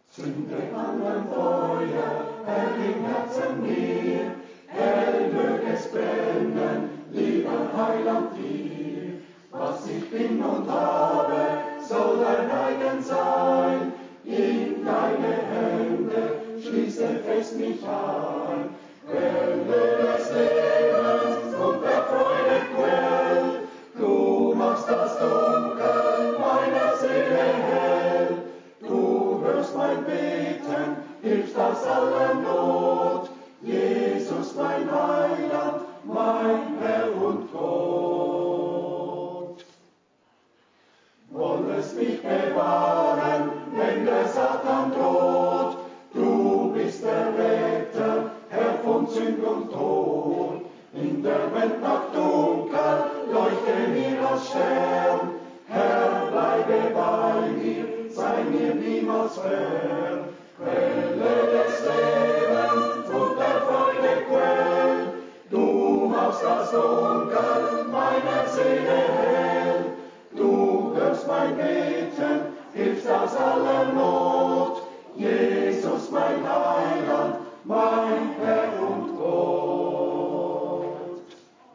Zünde an ein Feuer, Herr, im Herzen mir, hell mög es brennen, lieber Heiland dir. Was ich bin und habe, soll dein eigen sein, in deine Hände schließe fest mich ein. Quelle des Lebens und der Freude Quell, du machst das Dunkel meiner Seele hell. Du hörst mein Beten, hilfst aus aller Not, Jesus mein Heiland, mein Herr und Gott. Wollest mich bewahren, wenn der Satan droht, du bist der Retter, Herr von Sünd und Tod. In der Welt noch dunkel, leuchte mir als Stern, Herr, bleibe bei mir, sei mir niemals fern. Quelle des Lebens und der Freude Quell, du machst das Dunkel meiner Seele hell. Du hörst mein Beten, hilfst aus aller Not, Jesus mein Heiland, mein Herr und Gott.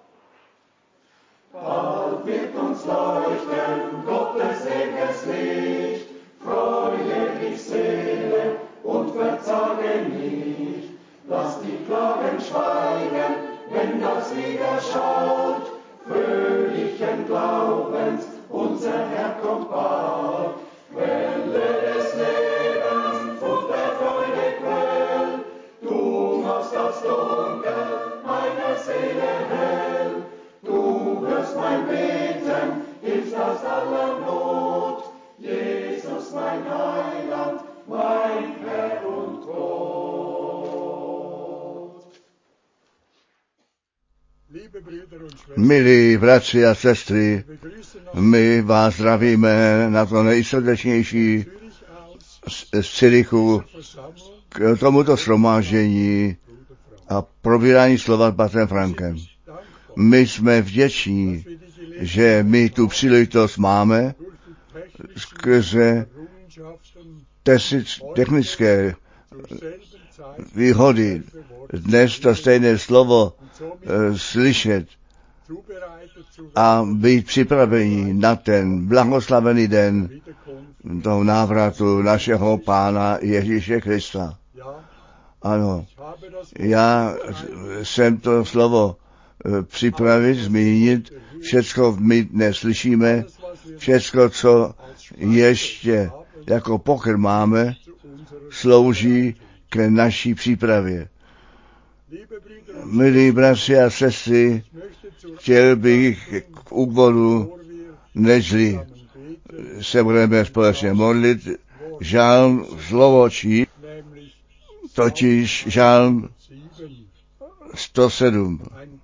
Bald wird uns leuchten Gottes ewiges Licht, freue dich Seele und verzage nicht. Lass die Klagen schweigen, wenn das Lied erschaut, fröhlichen Glaubens, unser Herr kommt bald. Quelle des Lebens und der Freude Quell, du machst das Dunkel meiner Seele hell. Du hörst mein Beten, hilfst aus aller Not, Jesus mein Heiland, mein Herr und Gott. Milí bratři a sestry, my vás zdravíme na to nejsrdečnější z Cyrichu k tomuto shromáždění a probírání slova s bratrem Frankem. My jsme vděční, že my tu příležitost máme skrze technické výhody dnes to stejné slovo slyšet a být připraveni na ten blahoslavený den toho návratu našeho Pána Ježíše Krista. Ano, já jsem to slovo připravit, zmínit, všecko my dnes slyšíme, všecko, co ještě jako pokrm máme, slouží k naší přípravě. Milí bratři a sestry, chtěl bych k úvodu, nežli se budeme společně modlit, žálm slovo číst, totiž žálm 107.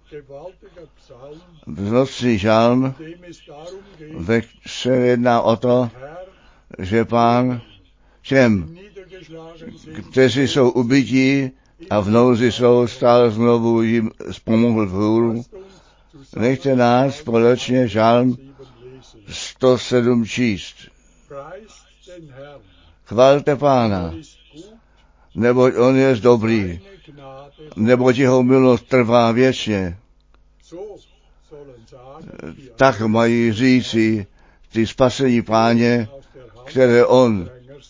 Vznostný žálm, ve se jedná o to, že Pán všem, kteří jsou ubití a v nouzi jsou, stále znovu jim pomohl vzhůru. Nechte nás společně žálm 107 číst. Chvalte Pána, neboť on je dobrý, neboť jeho milost trvá věčně. Tak mají říci ty spasení Páně, které on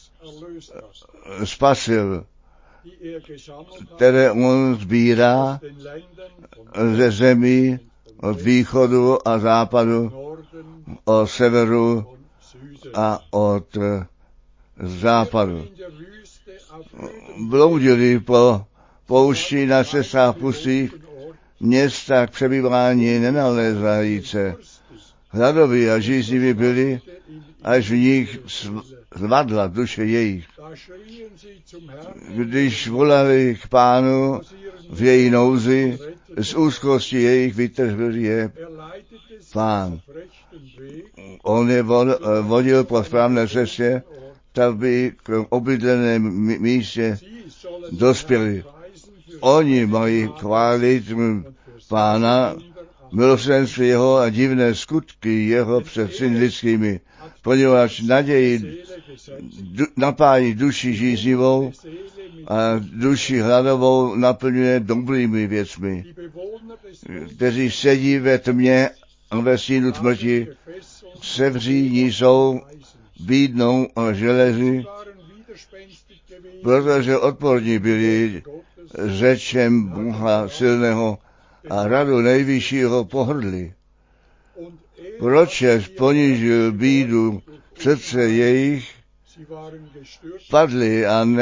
spasil, které on sbírá ze zemí od východu a západu, od severu a od západu. Bloudili po poušti na cestách pustých, města k přebývání nenalézajíce. Hladoví a žízniví byli, až v nich zvadla duše jejich. Když volali k Pánu v její nouzi, z úzkosti jejich vytrhl je Pán. On je vodil po správné cestě, tak by k obydleném místě dospěli. Oni mají chválit Pána milosrdenství jeho a divné skutky jeho před syny lidskými, poněvadž naději napájí duši žíznivou a duši hladovou naplňuje dobrými věcmi, kteří sedí ve tmě a ve stínu smrti, sevříní jsou bídnou a železy, protože odporní byli řečem Boha silného a radu nejvyššího pohrdli. Pročež ponížil bídu srdce jejich, padli a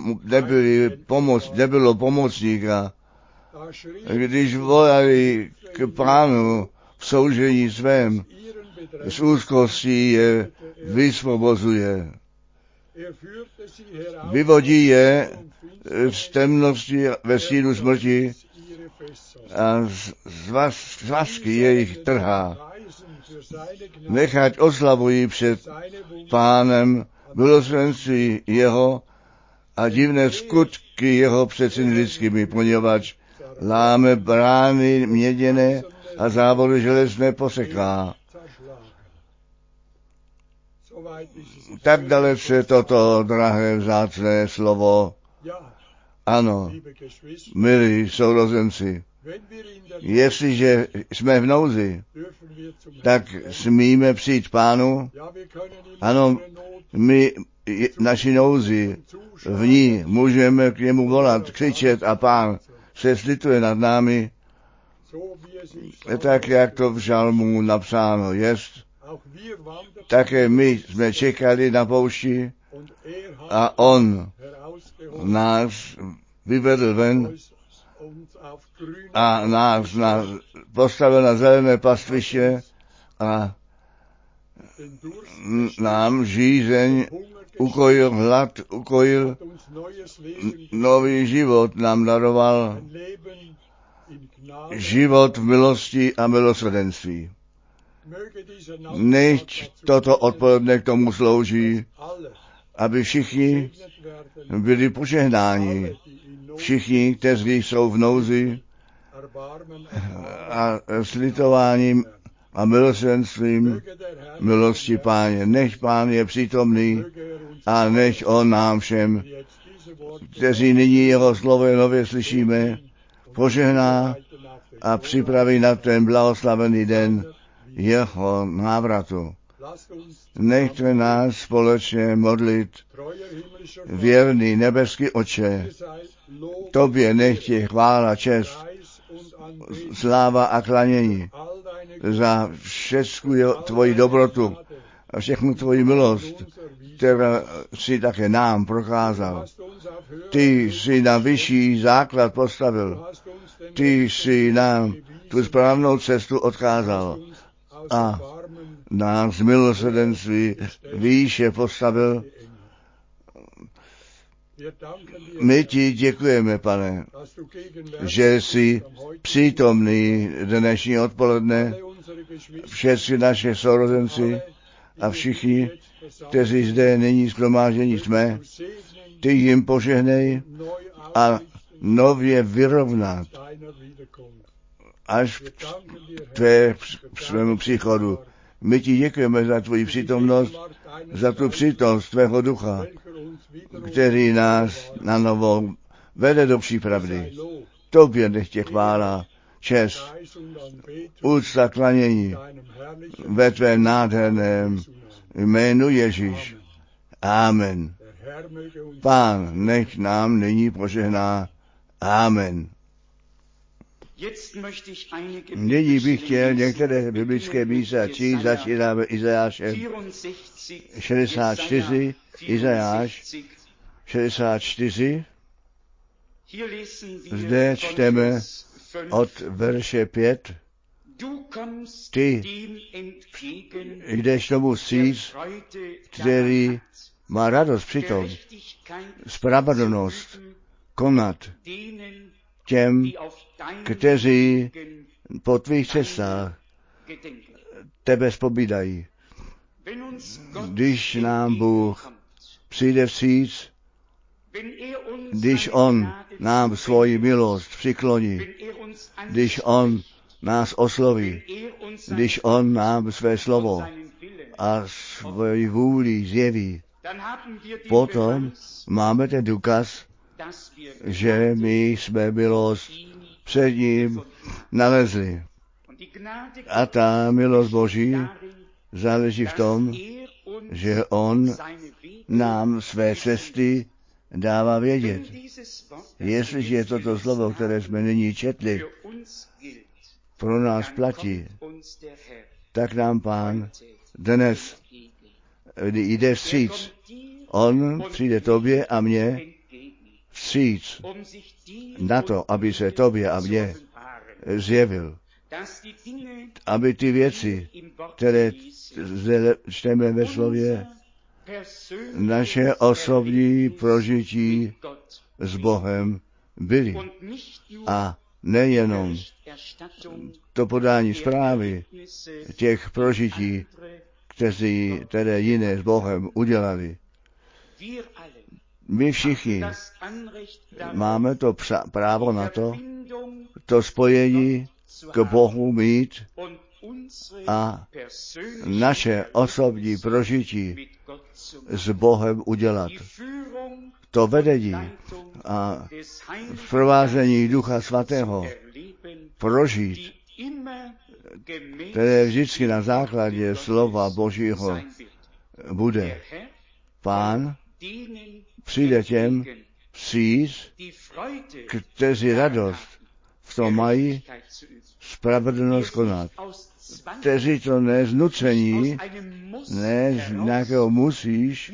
nebylo pomocníka. Když volali k Pánu v soužení svém, z úzkostí je vysvobozuje. Vyvodí je z temnosti ve stínu smrti a z vazky jejich trhá. Nechať oslavují před Pánem milosrdenství jeho a divné skutky jeho před syny lidskými, poněvadž láme brány měděné a závory železné poseká. Tak dalece toto drahé vzácné slovo. Ano, milí sourozenci, jestliže jsme v nouzi, tak smíme přijít Pánu. Ano, my naši nouzi v ní můžeme k němu volat, křičet a Pán se slituje nad námi, tak jak to v žalmu napsáno jest. Také my jsme čekali na poušti a on nás vyvedl ven a nás postavil na zelené pastviště a nám žízeň ukojil, hlad ukojil, nový život nám daroval, život v milosti a milosrdenství. Nechť toto odpoledne k tomu slouží, aby všichni byli požehnáni, všichni, kteří jsou v nouzi a slitováním a milosrdenstvím milosti Páně. Nech Pán je přítomný a nech on nám všem, kteří nyní jeho slovo nově slyšíme, požehná a připraví na ten blahoslavený den jeho návratu. Nechte nás společně modlit. Věrný nebeský Otče, tobě nechtě chvála, čest, sláva a klanění za všechnu tvoji dobrotu a všechnu tvoji milost, kterou si také nám prokázal. Ty jsi na vyšší základ postavil. Ty jsi nám tu správnou cestu odkázal a nás z milosrdenství výše postavil. My ti děkujeme, Pane, že jsi přítomný dnešní odpoledne, všechny naše sourozenci a všichni, kteří zde nyní shromáždění jsme, ty jim požehnej a nově vyrovnat až k svému příchodu. My ti děkujeme za tvoji přítomnost, za tu přítomnost tvého ducha, který nás na novo vede do přípravdy. Tobě nechtě chvála, čest, úcta, klanění ve tvém nádherném jménu Ježíš. Amen. Pán nech nám nyní požehná. Amen. Nyní bych chtěl některé biblické místa číst, začínáme Izajášem 64, Izajáš 64. Zde čteme od verše 5. Ty jdeš tomu vstříc, který má radost přitom, spravedlnost konat těm, kteří po tvých cestách tebe zpovídají. Když nám Bůh přijde vstříc, když on nám svoji milost přikloní, když on nás osloví, když on nám své slovo a svoji vůli zjeví. Potom máme ten důkaz, že my jsme milost před ním nalezli. A ta milost Boží záleží v tom, že on nám své cesty dává vědět. Jestliže je toto slovo, které jsme nyní četli, pro nás platí, tak nám Pán dnes jde vstříc. On přijde tobě a mně vstříc na to, aby se tobě a mně zjevil. Aby ty věci, které zde čteme ve slově, naše osobní prožití s Bohem byly. A nejenom to podání zprávy těch prožití, které jiné s Bohem udělali. My všichni máme to právo na to spojení k Bohu mít a naše osobní prožití s Bohem udělat. To vedení a provázení Ducha Svatého prožít, které vždycky na základě slova Božího bude. Pán přijde těm vstříc, kteří radost v tom mají spravedlnost konat. Kteří to ne z nucení, ne z nějakého musíš,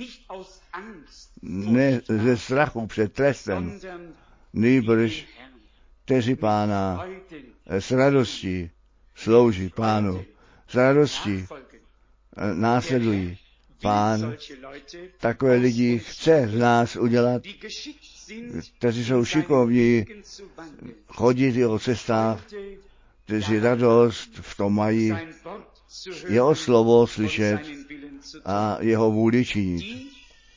ne ze strachu před trestem, nýbrž kteří Pána s radostí slouží Pánu, s radostí následují. Pán takové lidi chce z nás udělat, kteří jsou šikovní chodit v jeho cestách, kteří radost v tom mají jeho slovo slyšet a jeho vůli činit.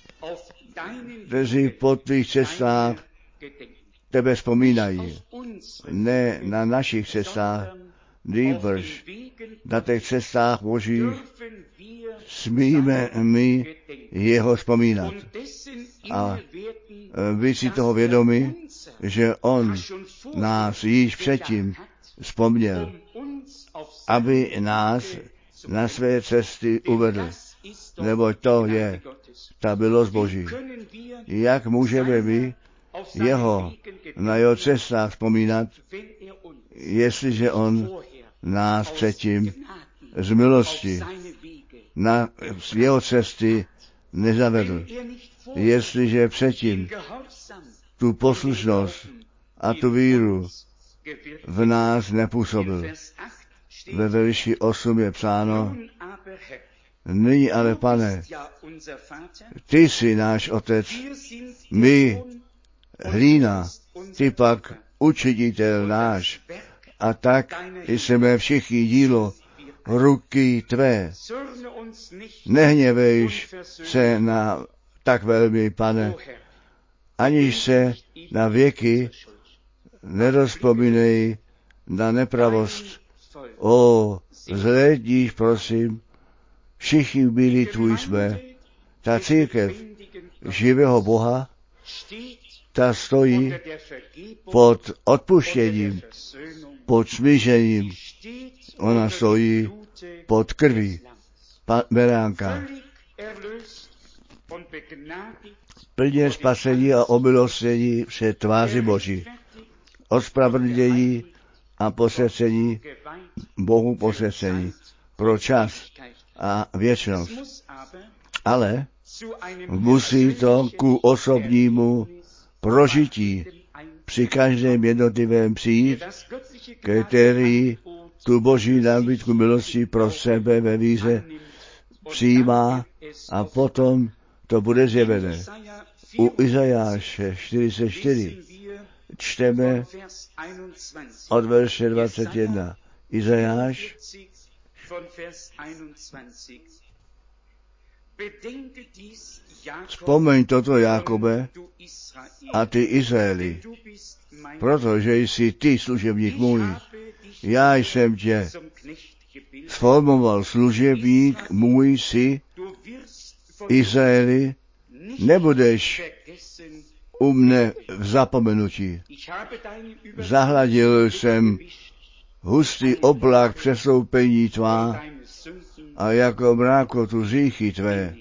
Kteří po tvých cestách tebe vzpomínají, ne na našich cestách, nýbrž na těch cestách Božích smíme my jeho vzpomínat. A vy si toho vědomi, že on nás již předtím vzpomněl, aby nás na své cesty uvedl. Neboť to je ta milost Boží. Jak můžeme my na jeho cestách vzpomínat, jestliže on nás předtím z milosti na jeho cesty nezavedl. Jestliže předtím tu poslušnost a tu víru v nás nepůsobil. Ve verši 8 je psáno: Nyní ale, Pane, ty jsi náš Otec, my hlína, ty pak učitel náš, a tak jsme všichni dílo ruky tvé. Nehněvejš se na tak velmi, Pane, aniž se na věky nerozpomínej na nepravost. Zhlédníš, prosím, všichni byli tvůj jsme. Ta církev živého Boha, ta stojí pod odpuštěním, pod smířením. Ona stojí pod krví beránka. Plně spasení a omilostnění před tváři Boží. Ospravedlnění a posvěcení, Bohu posvěcení pro čas a věčnost. Ale musí to ku osobnímu prožití při každém jednotlivém přijít, který tu Boží nabídku milosti pro sebe ve víře přijímá a potom to bude zjevené. U Izajáše 44 čteme od verše 21. Izajáš Vzpomeň toto, Jákobe, a ty, Izraeli, protože jsi ty služebník můj. Já jsem tě sformoval, služebník můj si, Izraeli, nebudeš u mne v zapomenutí. Zahladil jsem hustý oblak přestoupení tvá a jako mrákotu hříchy tvé.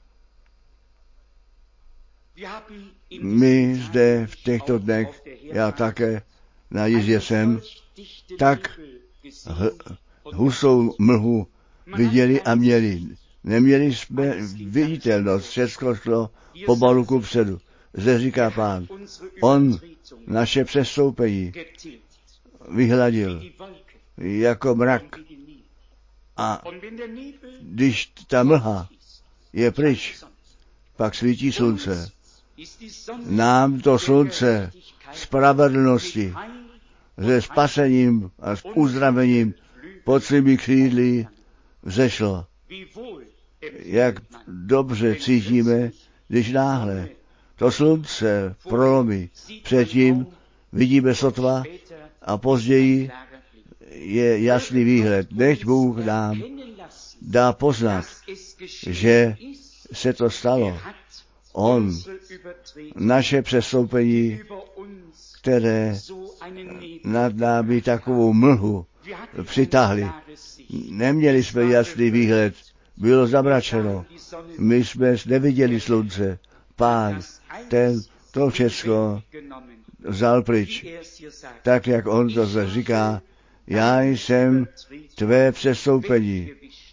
My zde v těchto dnech, já také na jízdě jsem, tak hustou mlhu viděli a měli. Neměli jsme viditelnost, všechno šlo pomalu kupředu. Zde říká Pán, on naše přestoupení vyhladil jako mrak. A když ta mlha je pryč, pak svítí slunce. Nám to slunce spravedlnosti se spasením a s uzdravením pod svými křídly vzešlo. Jak dobře cítíme, když náhle to slunce prolomí. Předtím vidíme sotva a později je jasný výhled. Nechť Bůh nám dá poznat, že se to stalo. On naše přestoupení, které nad námi takovou mlhu přitáhli. Neměli jsme jasný výhled, bylo zamračeno. My jsme neviděli slunce. Pán, ten to všechno vzal pryč. Tak, jak on to zde říká, já jsem tvé přestoupení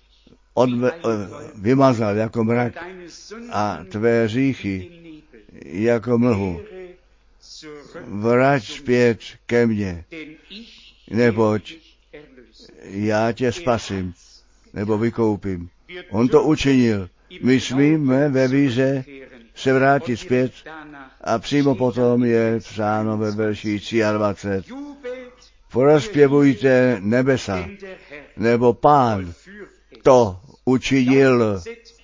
vymazal jako mrak a tvé hříchy jako mlhu. Vrať zpět ke mně, neboť já tě spasím, nebo vykoupím. On to učinil. My smíme ve víře se vrátit zpět a přímo potom je psáno ve verši 23. Porozpěvujte nebesa, nebo Pán to učinil.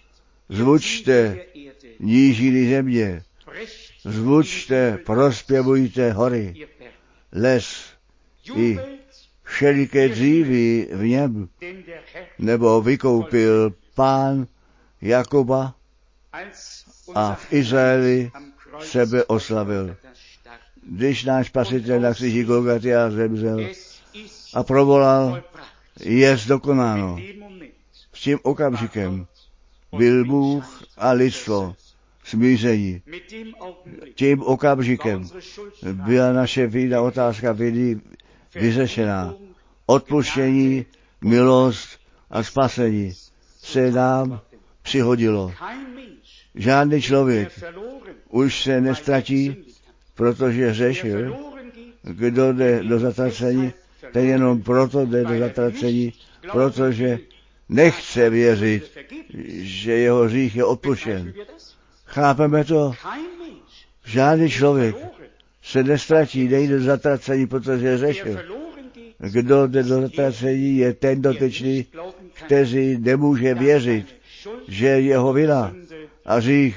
Zvučte nížiny země, zvučte, prospěvujte hory, les i všeliké dříví v něm, nebo vykoupil Pán Jakoba a v Izraeli sebe oslavil. Když náš Spasitel na kříži Golgatia zemřel a provolal, je dokonáno. S tím okamžikem byl Bůh a lidstvo smíření. Tím okamžikem byla naše vína, otázka viny vyřešená. Odpuštění, milost a spasení se nám přihodilo. Žádný člověk už se nestratí, protože hřešil. Kdo jde do zatracení, ten jenom proto jde do zatracení, protože nechce věřit, že jeho hřích je odpuštěn. Chápeme to? Žádný člověk se nestratí, nejde do zatracení, protože hřešil. Kdo jde do zatracení, je ten dotyčný, který nemůže věřit, že jeho vina a hřích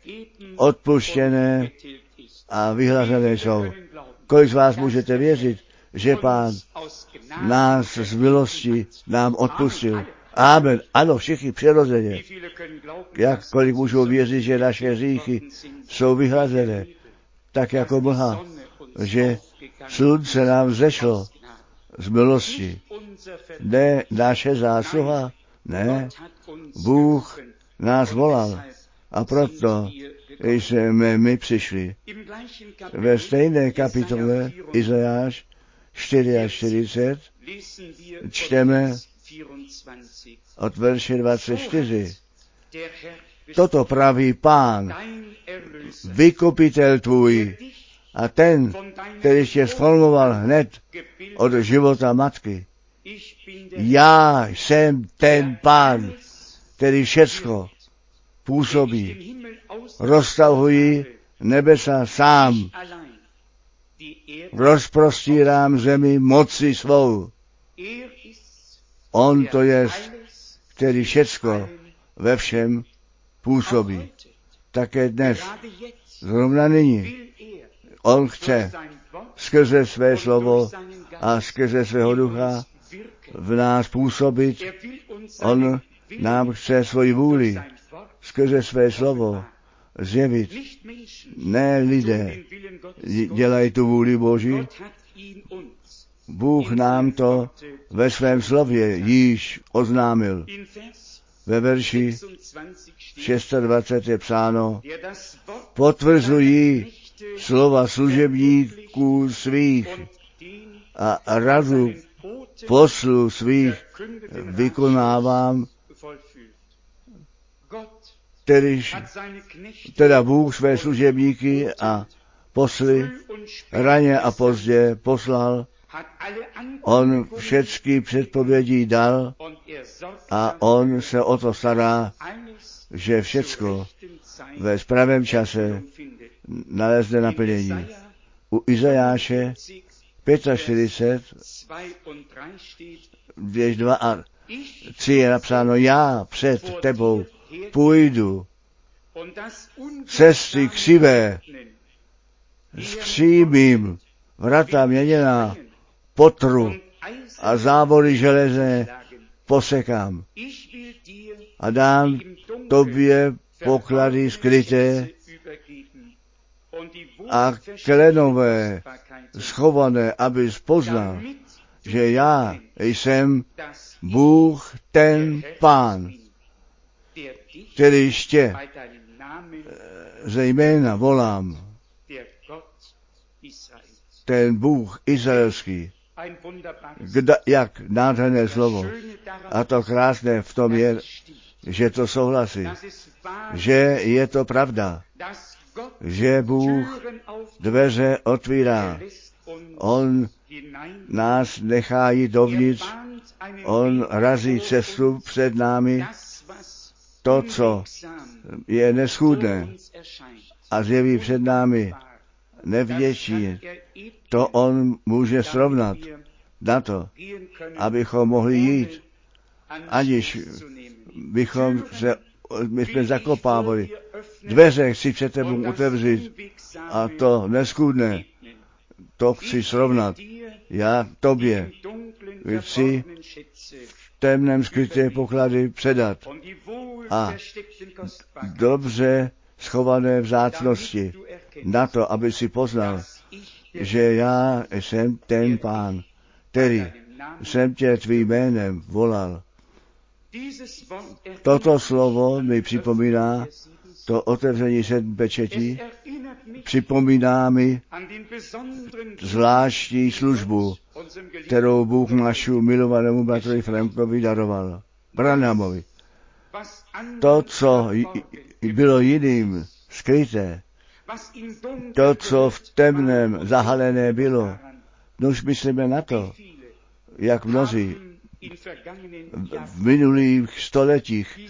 odpuštěné a vyhlazené jsou. Kolik z vás můžete věřit, že Pán nás z milosti nám odpustil? Amen. Ano, všichni přirozeně. Jakkoliv můžou věřit, že naše hříchy jsou vyhlazené, tak jako mlha, že slunce nám vzešlo z milosti. Ne naše zásluha, ne. Bůh nás volal a proto jsme my přišli. Ve stejné kapitole Izajáš 44 čteme od verše 24. Toto praví Pán, vykupitel tvůj a ten, který tě sformoval hned od života matky. Já jsem ten Pán, který všecko působí. Roztahuji nebesa sám. Rozprostírám zemi moci svou. On to je, který všecko ve všem působí. Také dnes, zrovna nyní, on chce skrze své slovo a skrze svého ducha v nás působit. On nám chce svoji vůli skrze své slovo zjevit. Ne lidé dělají tu vůli Boží. Bůh nám to ve svém slově již oznámil. Ve verši 26 je psáno: potvrzují slova služebníků svých a radu poslů svých vykonávám. Teda Bůh své služebníky a posly raně a pozdě poslal. On všechny předpovědi dal a on se o to stará, že všecko ve správném čase nalezne naplnění. U Izajáše 45, 2 a 3 je napsáno: já před tebou půjdu cesty křivé, skřímím vrata měněná, potru a závory železné posekám a dám tobě poklady skryté a klenové schované, abys poznal, že já jsem Bůh, ten Pán, který tě zejména volám, ten Bůh izraelský. Jak nádherné slovo. A to krásné v tom je, že to souhlasí, že je to pravda, že Bůh dveře otvírá. On nás nechá jít dovnitř, on razí cestu před námi. To, co je neschůdné a zjeví před námi nevděčí, to on může srovnat na to, abychom mohli jít, aniž my jsme zakopávali. Dveře chci před tebou otevřít a to neschůdné, to chci srovnat. Já tobě chci v temném skryté poklady předat a dobře schované vzácnosti na to, aby si poznal, že já jsem ten Pán, který jsem tě tvým jménem volal. Toto slovo mi připomíná to otevření 7 pečetí, připomíná mi zvláštní službu, kterou Bůh našu milovanému bratrovi Frankovi daroval, Branhamovi. To, co bylo jiným skryté, to, co v temném zahalené bylo, nož myslíme na to, jak mnozí v minulých stoletích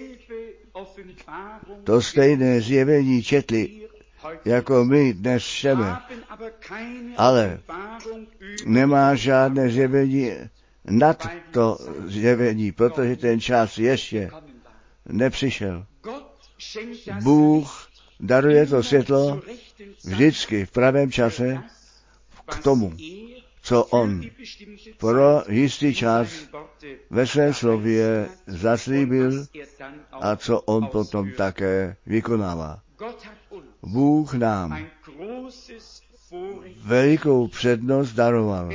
to stejné zjevení četli, jako my dnes čteme, ale nemá žádné zjevení nad to zjevení, protože ten čas ještě nepřišel. Bůh daruje to světlo vždycky v pravém čase k tomu, co on pro jistý čas ve svém slově zaslíbil a co on potom také vykonává. Bůh nám velikou přednost daroval.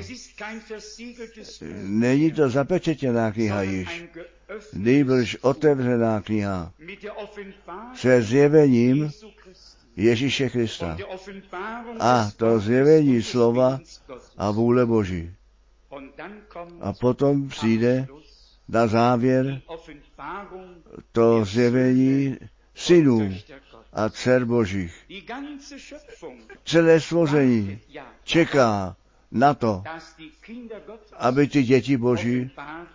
Není to zapečetěná kniha již, nýbrž otevřená kniha se zjevením Ježíše Krista a to zjevení slova a vůle Boží. A potom přijde na závěr to zjevení synů a dcer Božích. Celé stvoření čeká na to, aby ty děti Boží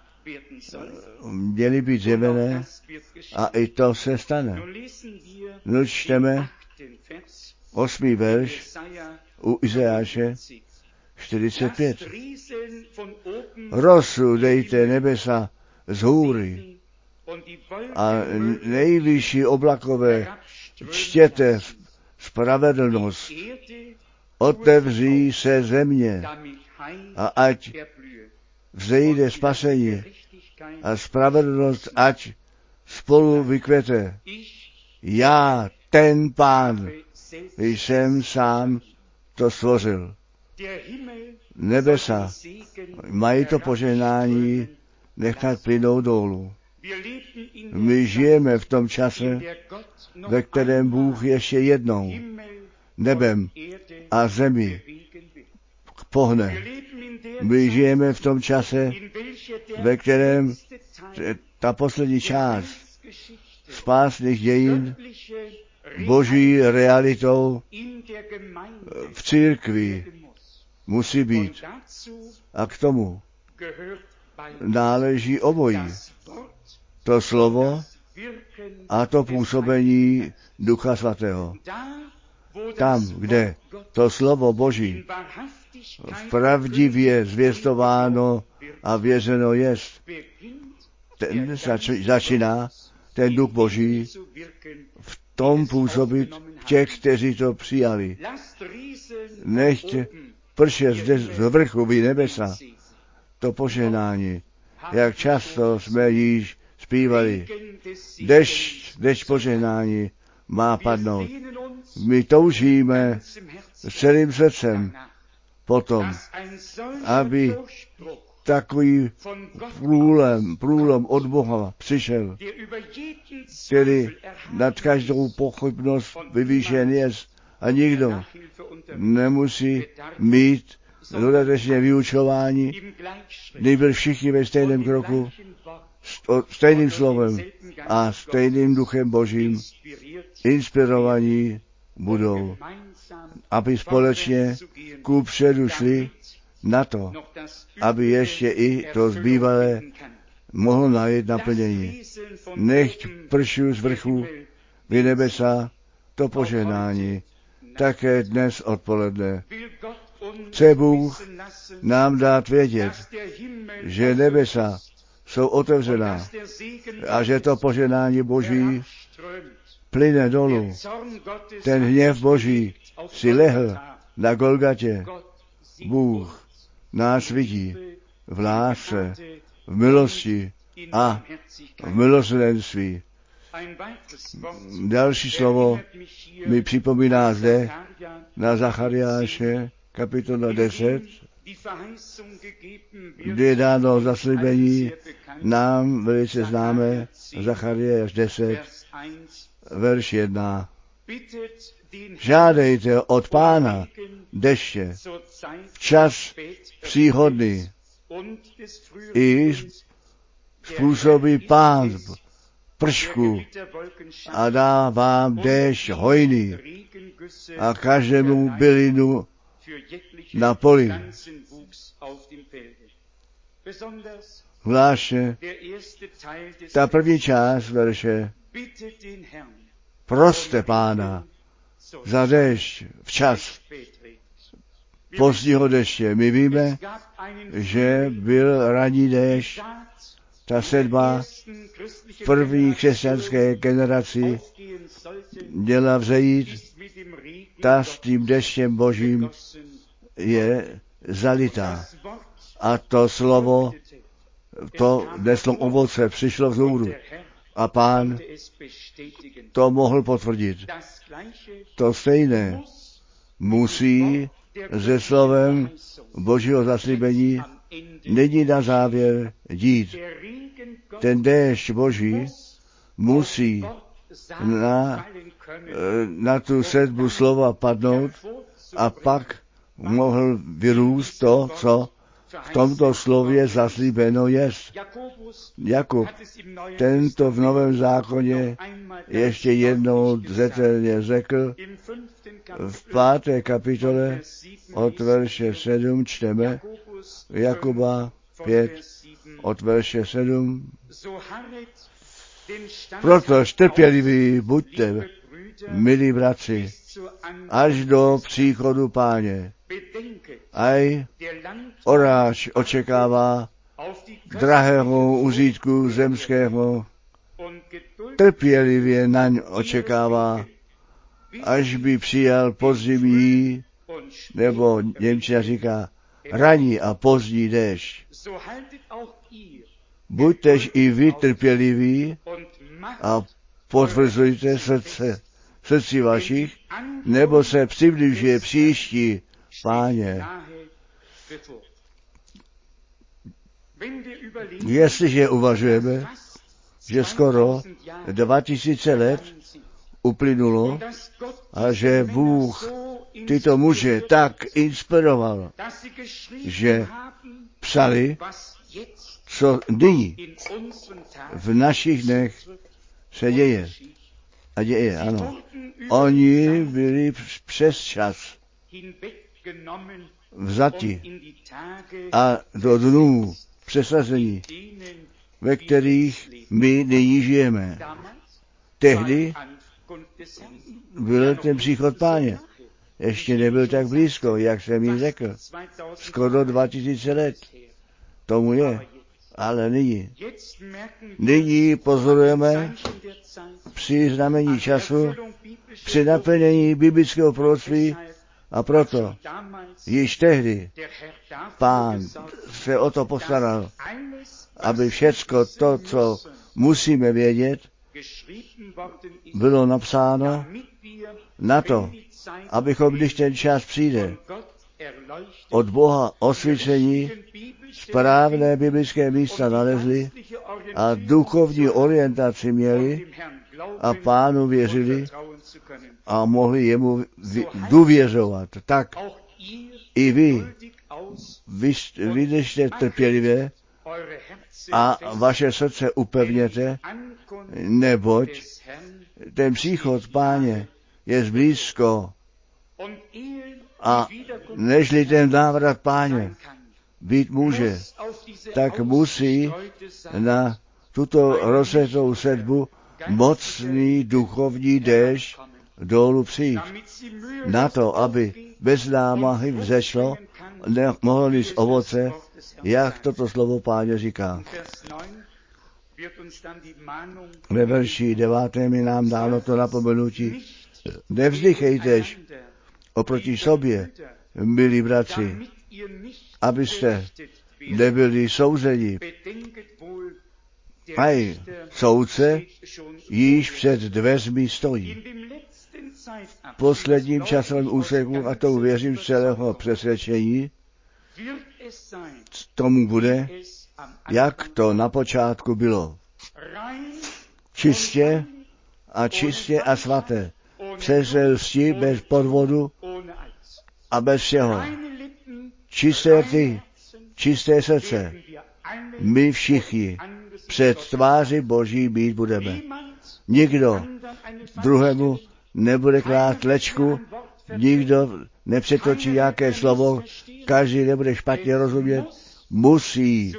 měly být zjevené a i to se stane. No čteme 8. verš u Izajáše 45. Rosu dejte nebesa z hůry a nejvyšší oblakové čtěte spravedlnost. Otevří se země a ať vzejde spasení a spravedlnost ať spolu vykvete. Já, ten Pán, jsem sám to stvořil. Nebesa mají to požehnání nechat plynout dolů. My žijeme v tom čase, ve kterém Bůh ještě jednou nebem a zemi pohne. My žijeme v tom čase, ve kterém ta poslední část spásných dějin boží realitou v církvi musí být. A k tomu náleží obojí. To slovo a to působení Ducha Svatého. Tam, kde to slovo Boží pravdivě zvěstováno a věřeno jest, ten začíná ten Duch Boží v tom působit v těch, kteří to přijali. Nechť prše zde z vrchu by nebesa to požehnání, jak často jsme již zpívali. Dešť požehnání má padnout. My toužíme s celým srdcem potom, aby takový průlom od Boha přišel, který nad každou pochybnost vyvýšen je a nikdo nemusí mít dodatečně vyučování, nejbyl všichni ve stejném kroku, stejným slovem a stejným Duchem Božím inspirovaní budou, aby společně kupředu šli na to, aby ještě i to zbývalé mohlo najít naplnění. Nechť prší z vrchu vy nebesa to požehnání také dnes odpoledne. Chce Bůh nám dát vědět, že nebesa jsou otevřená a že to požehnání Boží plyne dolů. Ten hněv Boží si lehl na Golgatě. Bůh nás vidí v lásce, v milosti a v milosrdenství. Další slovo mi připomíná zde na Zachariáše, kapitola 10, kde je dáno zaslíbení nám velice známé, Zachariáš 10, verš 1. Žádejte od Pána deště včas příhodný i způsobí Pán pršku a dá vám déšť hojný a každému bylinu na poli. Zvláště ta první část verše: proste Pána za déšť včas pozdního deště. My víme, že byl ranní déšť, ta sedma první křesťanské generaci měla vzejít, ta s tím deštěm Božím je zalitá. A to slovo, to neslo ovoce, přišlo vzhůru. A Pán to mohl potvrdit. To stejné musí se slovem Božího zaslíbení nyní na závěr dít. Ten déšť Boží musí na tu sedbu slova padnout a pak mohl vyrůst to, co v tomto slově zaslíbeno jest. Jakub tento v Novém zákoně ještě jednou zřetelně řekl. V 5. kapitole od verše 7 čteme Jakuba 5 od verše 7. Proto trpěliví buďte, milí bratři, až do příchodu Páně. Aj oráč očekává drahého užitku zemského trpělivě naň očekává, až by přijal podzimní, nebo němčina říká ranní a pozdní déšť. Buďtež i vy trpěliví a potvrzujte srdci vašich, nebo se přibližuje příští Páně. Jestliže uvažujeme, že skoro 2000 let uplynulo a že Bůh tyto muže tak inspiroval, že psali, co nyní v našich dnech se děje. A děje, ano. Oni byli přes čas vzati a do dnů přesazení, ve kterých my nyní žijeme. Tehdy byl ten příchod Páně. Ještě nebyl tak blízko, jak jsem jí řekl. Skoro 2000 let tomu je. Ale nyní pozorujeme při znamení času, při naplnění biblického proroctví, a proto již tehdy Pán se o to postaral, aby všecko to, co musíme vědět, bylo napsáno na to, abychom, když ten čas přijde, od Boha osvícení správné biblické místa nalezli a duchovní orientaci měli a Pánu věřili a mohli jemu důvěřovat. Tak i vy vydržte trpělivě a vaše srdce upevněte, neboť ten příchod Páně je blízko a nežli ten návrat Páně být může, tak musí na tuto rozsvětlou sedbu mocný duchovní déšť dolů přijít. Na to, aby bez námahy vzešlo, mohlo mít ovoce, jak toto slovo Páně říká. Ve verši 9. mi nám dáno to napomenutí. Nevzdychejtež oproti sobě, milí bratři, abyste nebyli souzeni. Aj soudce již před dveřmi stojí. V posledním časovém úseku, a to věřím z celého přesvědčení, tomu bude, jak to na počátku bylo. Čistě a svaté. Přes lsti, bez podvodu a bez všeho. Čisté rty, čisté srdce. My všichni před tváří Boží být budeme. Nikdo druhému nebude klát lečku, nikdo nepřetočí nějaké slovo, každý nebude špatně rozumět, musí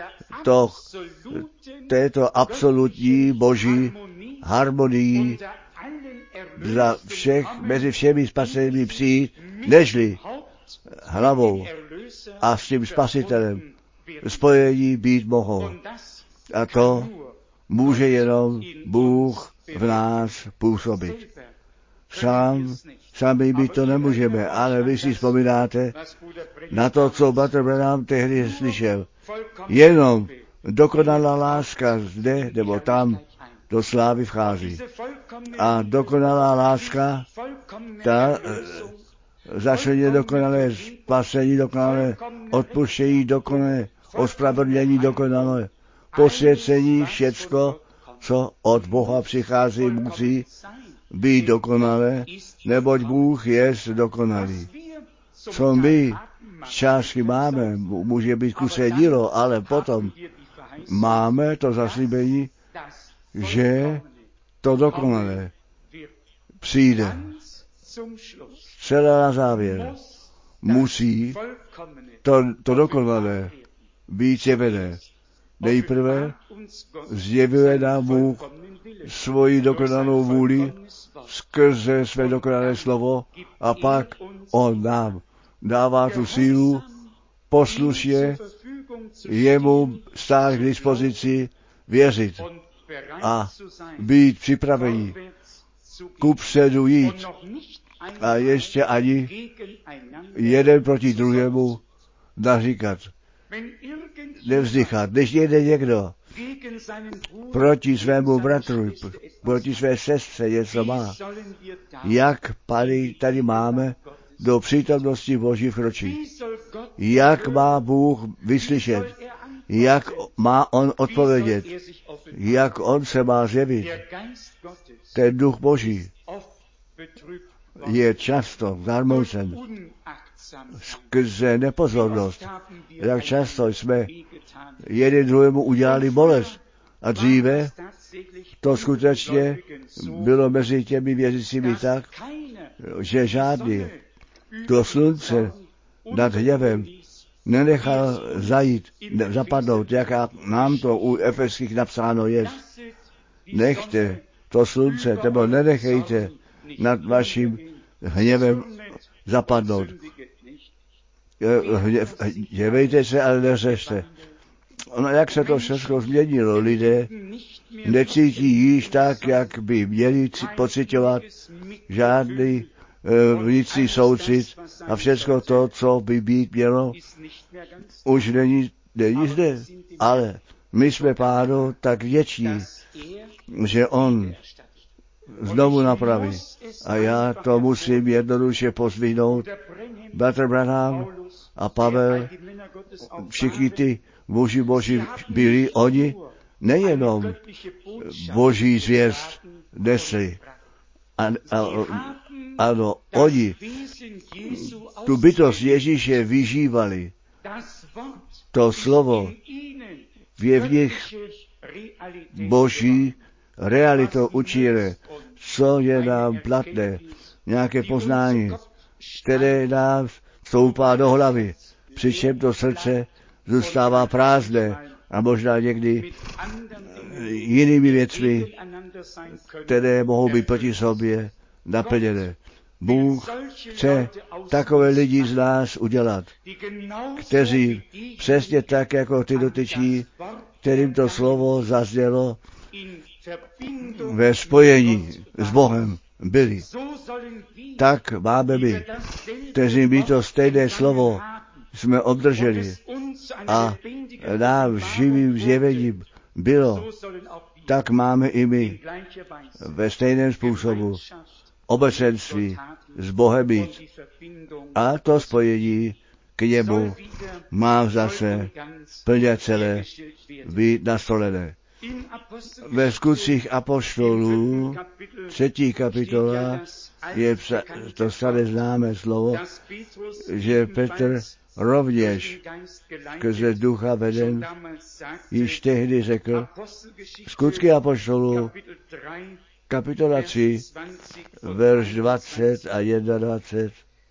této absolutní Boží harmonii za všech, mezi všemi spasenými přijít, nežli hlavou a s tím spasitelem spojení být mohou. A to může jenom Bůh v nás působit. Sami my to nemůžeme, ale vy si vzpomínáte na to, co bratr Branham tehdy slyšel. Jenom dokonalá láska zde nebo tam do slávy vchází. A dokonalá láska, ta začne dokonalé spasení, dokonalé odpuštění, dokonalé ospravedlnění, dokonalé posvěcení, všecko, co od Boha přichází, musí být dokonalé, neboť Bůh je dokonalý. Co my částky máme, může být kusé dílo, ale potom máme to zaslíbení, že to dokonalé přijde. Celé na závěr musí to dokonalé být zjevené. Nejprve zjevuje nám Bůh svoji dokonalou vůli skrze své dokonalé slovo a pak on nám dává tu sílu poslušně jemu stát k dispozici, věřit a být připraveni kupředu jít a ještě ani jeden proti druhému naříkat, nevzdychat. Když jede někdo proti svému bratru, proti své sestře něco má, jak tady máme do přítomnosti Boží vkročit, jak má Bůh vyslyšet, jak má on odpovědět, jak on se má zjevit. Ten duch Boží je často zarmoucen skrze nepozornost. Jak často jsme jeden druhému udělali bolest. A dříve to skutečně bylo mezi těmi věřícími tak, že žádný to slunce nad hněvem nenechal zapadnout, jak nám to u Efeských napsáno je. Nechte to slunce, nebo nenechejte nad vaším hněvem zapadnout. Hněvejte se, ale neřešte. No, jak se to všechno změnilo, lidé necítí již tak, jak by měli pociťovat, žádný vnitřní soucit a všechno to, co by být mělo, už není zde. Ale my jsme Pánu tak vděční, že on znovu napraví. A já to musím jednoduše pozvihnout. Bratr Branham a Pavel, všichni ty muži Boží byli oni, nejenom Boží zvěst nesli. Ano, oni tu bytost Ježíše vyžívali. To slovo je v nich Boží realitou učíre, co je nám platné, nějaké poznání, které nám vstoupá do hlavy, přičem to srdce zůstává prázdné a možná někdy jinými věcmi, které mohou být proti sobě naplněné. Bůh chce takové lidi z nás udělat, kteří přesně tak, jako ty dotyční, kterým to slovo zaznělo, ve spojení s Bohem byli. Tak máme my, kteří by to stejné slovo jsme obdrželi a nám živým zjevením bylo, tak máme i my ve stejném způsobu obecenství s Bohem být. A to spojení k němu má zase plně celé být nastolené. Ve Skutcích apoštolů 3. kapitola je to staré známé slovo, že Petr rovněž skrze ducha veden již tehdy řekl, Skutky apoštolů kapitola 3, verš 20 a 21.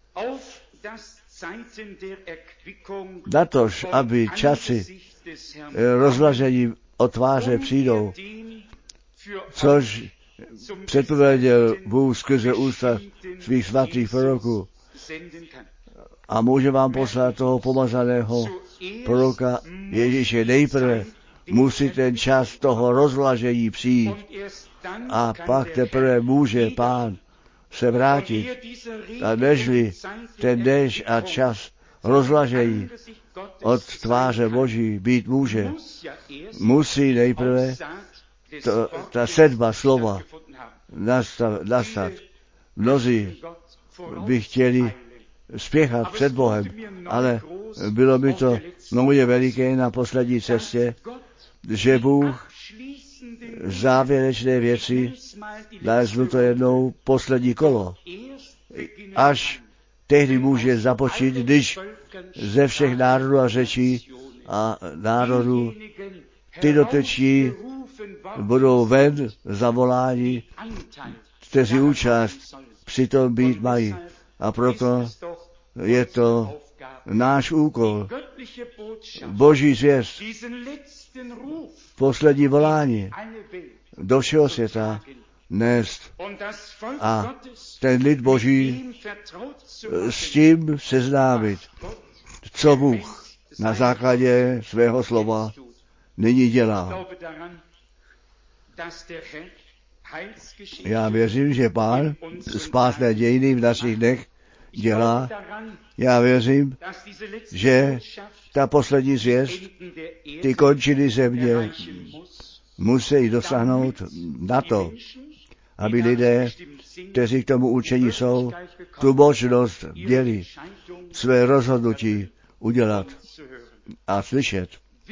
Natož, aby časy rozlažení od tváře přijdou, což předpověděl Bůh skrze ústa svých svatých proroků. A může vám poslat toho pomazaného proroka Ježíše. Nejprve musí ten čas toho rozlažení přijít a pak teprve může Pán se vrátit. A nežli ten déšť a čas rozlažení od tváře Boží být může, musí nejprve ta sedma slova nastat. Mnozí by chtěli spěchat před Bohem, ale bylo by to nově veliké na poslední cestě, že Bůh závěrečné věci nalezl to jednou poslední kolo. Až tehdy může započít, když ze všech národů a řečí a národů ty dotyční budou ven zavoláni, kteří účast přitom být mají. A proto je to náš úkol, Boží zvěst, poslední volání do všeho světa nést a ten lid Boží s tím seznámit, co Bůh na základě svého slova nyní dělá. Já věřím, že Pán spásné dějiny v našich dnech dělá. Já věřím, že ta poslední zvěst, ty končiny země musí dosáhnout na to, aby lidé, kteří k tomu určení jsou, tu možnost měli své rozhodnutí udělat a slyšet.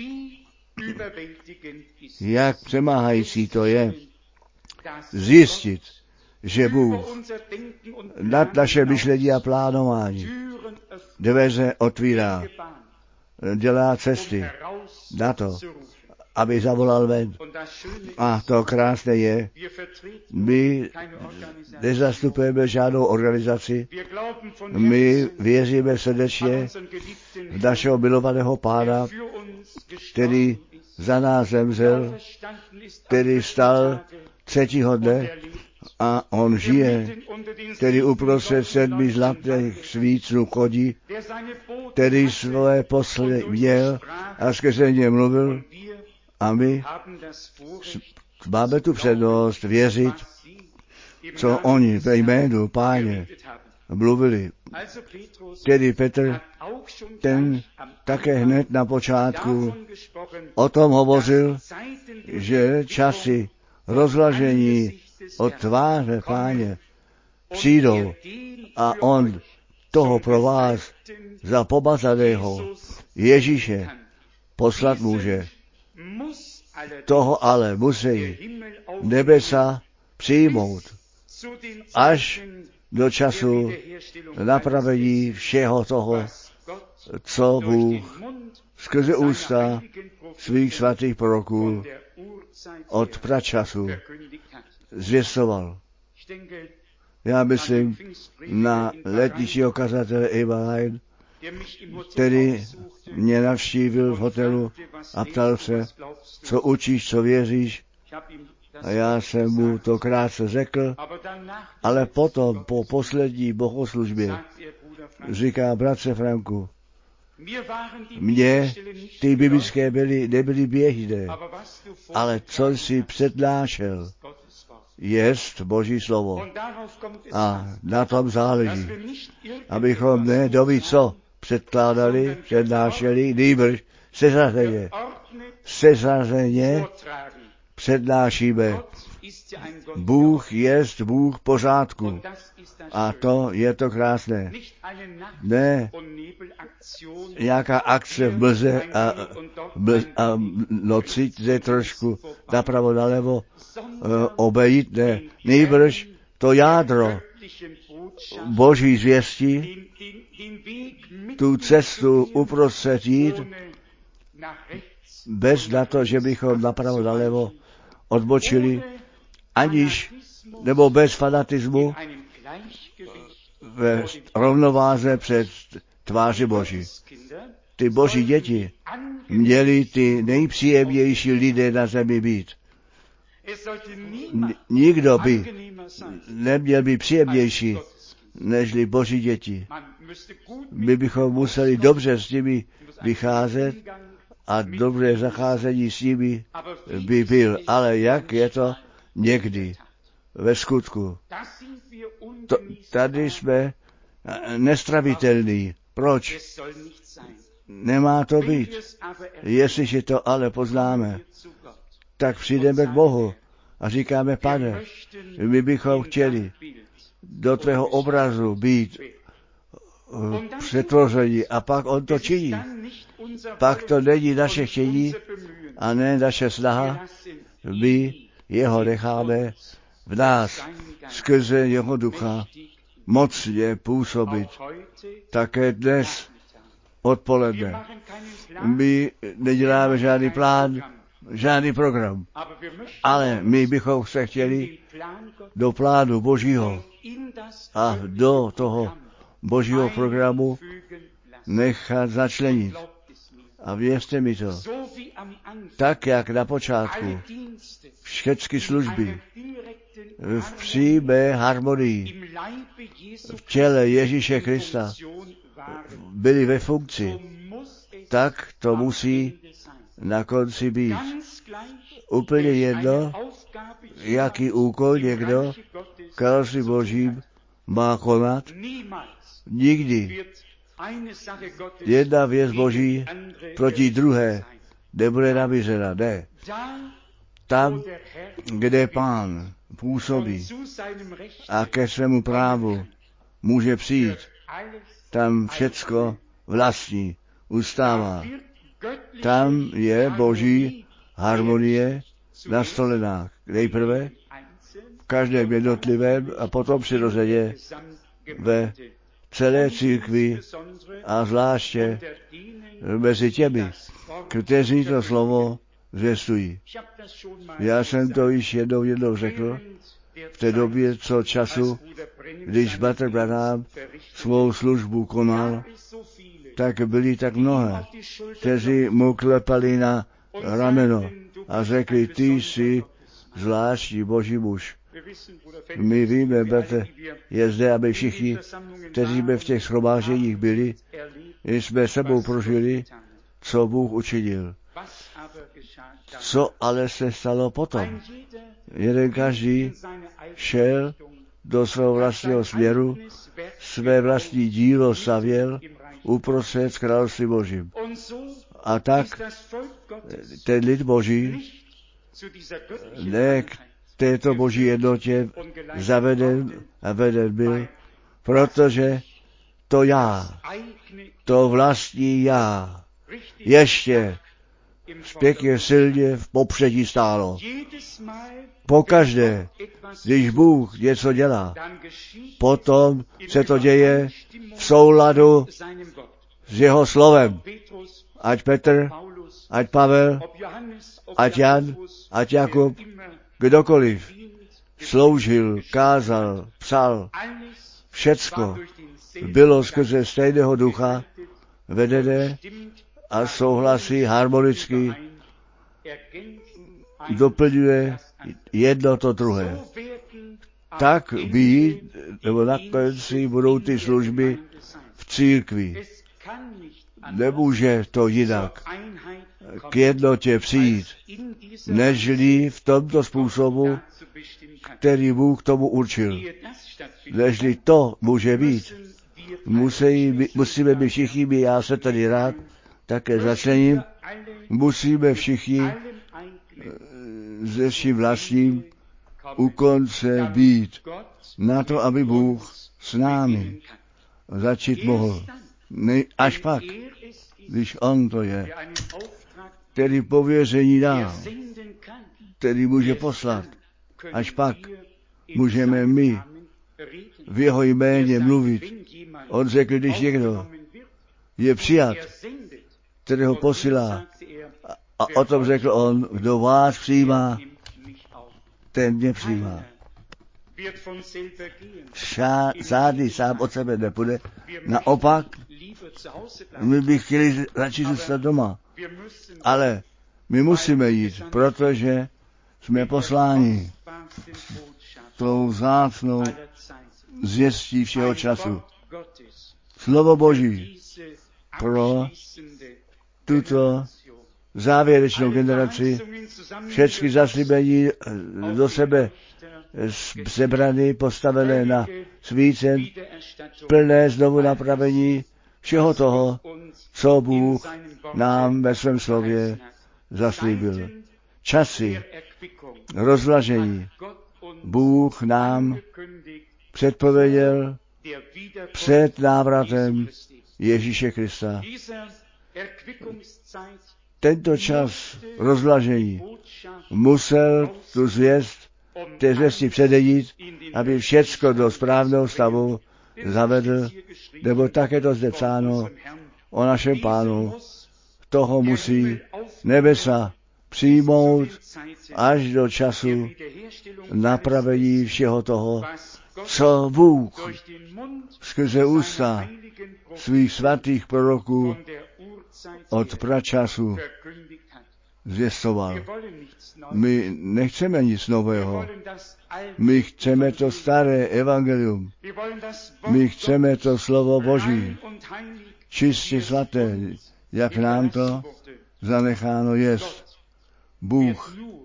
Jak přemáhající to je zjistit, že Bůh nad naše myšlení a plánování dveře otvírá, dělá cesty na to, aby zavolal ven. A to krásné je, my nezastupujeme žádnou organizaci, my věříme srdečně v našeho milovaného Pána, který za nás zemřel, který vstal 3. dne a on žije, který uprostřed 7 zlatých svícnů chodí, který své posly měl a skrze ně mluvil a my máme tu přednost věřit, co oni ve jménu Páně mluvili. Tedy Petr, ten také hned na počátku o tom hovořil, že časy rozlažení od tváře Páně přijdou a on toho pro vás za pomazaného Ježíše poslat může. Toho ale musí nebesa přijmout až do času napravení všeho toho, co Bůh skrze ústa svých svatých proroků od pračasu zvěstoval. Já myslím na letničního kazatele Eva Lein, který mě navštívil v hotelu a ptal se, co učíš, co věříš. A já jsem mu to krátce řekl, ale potom po poslední bohoslužbě říká: bratře Franku, mně ty biblické nebyly běžné, ale co jsi přednášel, jest Boží slovo. A na tom záleží, abychom ne doví co předkládali, přednášeli, nýbrž seřazeně přednášíme. Bůh jest Bůh pořádku. A to je to krásné. Ne nějaká akce v mlze a noci jde trošku napravo, nalevo obejít, ne. Nýbrž to jádro Boží zvěstí, tu cestu uprostřed jít, bez na to, že bychom napravo, nalevo odbočili, aniž, nebo bez fanatismu, ve rovnováze před tváři Boží. Ty Boží děti měly ty nejpříjemnější lidé na zemi být. Nikdo by neměl být příjemnější nežli Boží děti. My bychom museli dobře s nimi vycházet a dobré zacházení s nimi by byl. Ale jak je to někdy ve skutku? Tady jsme nestravitelní. Proč? Nemá to být. Jestliže to ale poznáme, tak přijdeme k Bohu a říkáme: Pane, my bychom chtěli do tvého obrazu být přetvoření, a pak on to činí. Pak to není naše chtění a ne naše snaha. My jeho necháme v nás skrze jeho ducha mocně působit. Také dnes odpoledne. My neděláme žádný plán, žádný program, ale my bychom se chtěli do plánu Božího a do toho Božího programu nechat začlenit. A věřte mi to, tak jak na počátku všechny služby v přímé harmonii v těle Ježíše Krista byly ve funkci, tak to musí na konci být. Úplně jedno, jaký úkol někdo v království Božím má konat. Nikdy jedna věc Boží proti druhé nebude nabízena. Ne. Tam, kde Pán působí a ke svému právu může přijít, tam všecko vlastní ustává. Tam je Boží harmonie nastolená. Nejprve v každém jednotlivém a potom přirozeně ve celé církvi a zvláště mezi těmi, kteří to slovo zvěstují. Já jsem to již jednou řekl, v té době, co času, když bratr Branham svou službu konal, tak byli tak mnohé, kteří mu klepali na rameno a řekli, ty jsi zvláštní Boží muž. My víme, bratr, je zde, aby všichni, kteří jsme v těch shromážděních byli, jsme sebou prožili, co Bůh učinil. Co ale se stalo potom? Jeden každý šel do svého vlastního směru, své vlastní dílo stavěl uprostřed království Božím. A tak ten lid Boží ne k této Boží jednotě zaveden a veden byl, protože to já, to vlastní já, ještě pěkně silně v popředí stálo. Pokaždé, když Bůh něco dělá, potom se to děje v souladu s jeho slovem. Ať Petr, ať Pavel, ať Jan, ať Jakub, kdokoliv sloužil, kázal, psal, všecko bylo skrze stejného ducha vedené a souhlasí harmonicky, doplňuje jedno to druhé. Tak být, nebo nakonec budou ty služby v církvi. Nemůže to jinak k jednotě přijít, nežli v tomto způsobu, který Bůh tomu určil. Nežli to může být. Musíme být všichni, já se tady rád také začlením, musíme všichni ze vším vlastním u konce být na to, aby Bůh s námi začít mohl. Až pak, když on to je, který pověření dá, který může poslat, až pak můžeme my v jeho jméně mluvit. On řekl, když někdo je přijat, kterého posílá, a o tom řekl on, kdo vás přijímá, ten mě přijímá. Žádný sám od sebe nepůjde. Naopak, my bych chtěli radši zůstat doma. Ale my musíme jít, protože jsme posláni tou vzácnou zvěstí všeho času. Slovo Boží pro tuto závěrečnou generaci, všechny zaslíbení do sebe sebraný, postavené na svícen, plné znovu napravení všeho toho, co Bůh nám ve svém slově zaslíbil. Časy rozvlažení Bůh nám předpověděl před návratem Ježíše Krista. Tento čas rozvlažení musel tu zvěst té zvěsti předejít, aby všecko do správného stavu zavedl, nebo také to zde psáno o našem Pánu. Toho musí nebesa přijmout až do času napravení všeho toho, co Bůh skrze ústa svých svatých proroků od pračasu zvěstoval. My nechceme nic nového. My chceme to staré evangelium. My chceme to slovo Boží, čistě svaté, jak nám to zanecháno jest. Bůh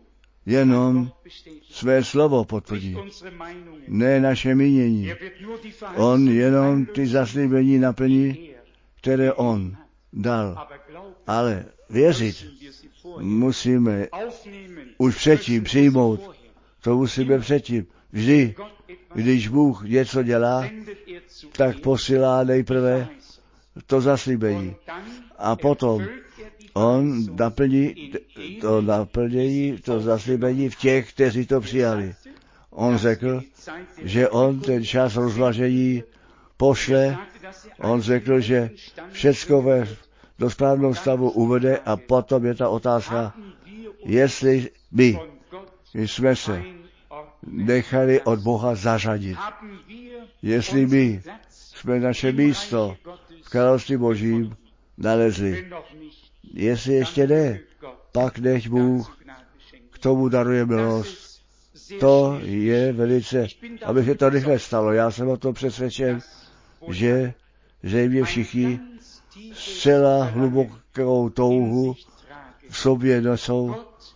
jenom své slovo potvrdí, ne naše mínění. On jenom ty zaslíbení naplní, které on dal. Ale věřit musíme už předtím přijmout. To musíme předtím. Vždy, když Bůh něco dělá, tak posílá nejprve to zaslíbení. A potom on naplní to zaslíbení v těch, kteří to přijali. On řekl, že on ten čas rozvažení pošle. On řekl, že všecko do správného stavu uvede a potom je ta otázka, jestli my jsme se nechali od Boha zařadit. Jestli my jsme naše místo v království Božím nalezli. Jestli ještě ne, pak nech Bůh k tomu daruje milost. To je velice, aby se to rychle stalo. Já jsem o tom přesvědčen, že zřejmě všichni zcela hlubokou touhu v sobě nosou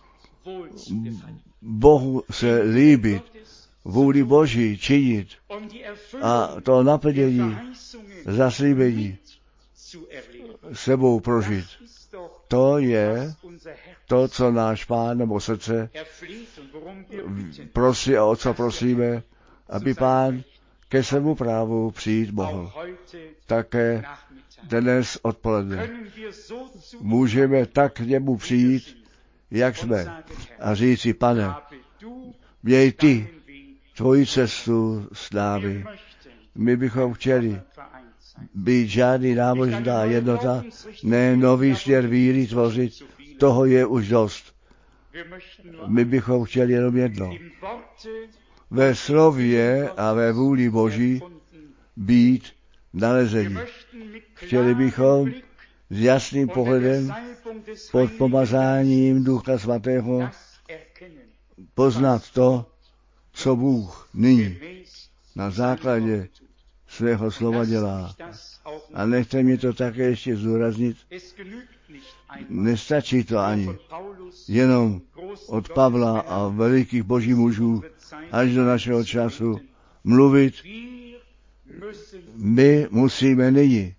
Bohu se líbit, vůli Boží činit a to naplnění, zaslíbení sebou prožít. To je to, co náš Pán nebo srdce prosí a o co prosíme, aby Pán ke svému právu přijít mohl. Také dnes odpoledne můžeme tak k němu přijít, jak jsme, a říci, Pane, měj ty tvoji cestu s námi. My bychom chtěli být žádný nábožná jednota, ne nový směr víry tvořit, toho je už dost. My bychom chtěli jenom jedno. Ve slově a ve vůli Boží být nalezení. Chtěli bychom s jasným pohledem pod pomazáním Ducha Svatého poznat to, co Bůh nyní na základě svého slova dělá. A nechte mi to také ještě zdůraznit. Nestačí to ani jenom od Pavla a velikých božích mužů až do našeho času mluvit. My musíme nyní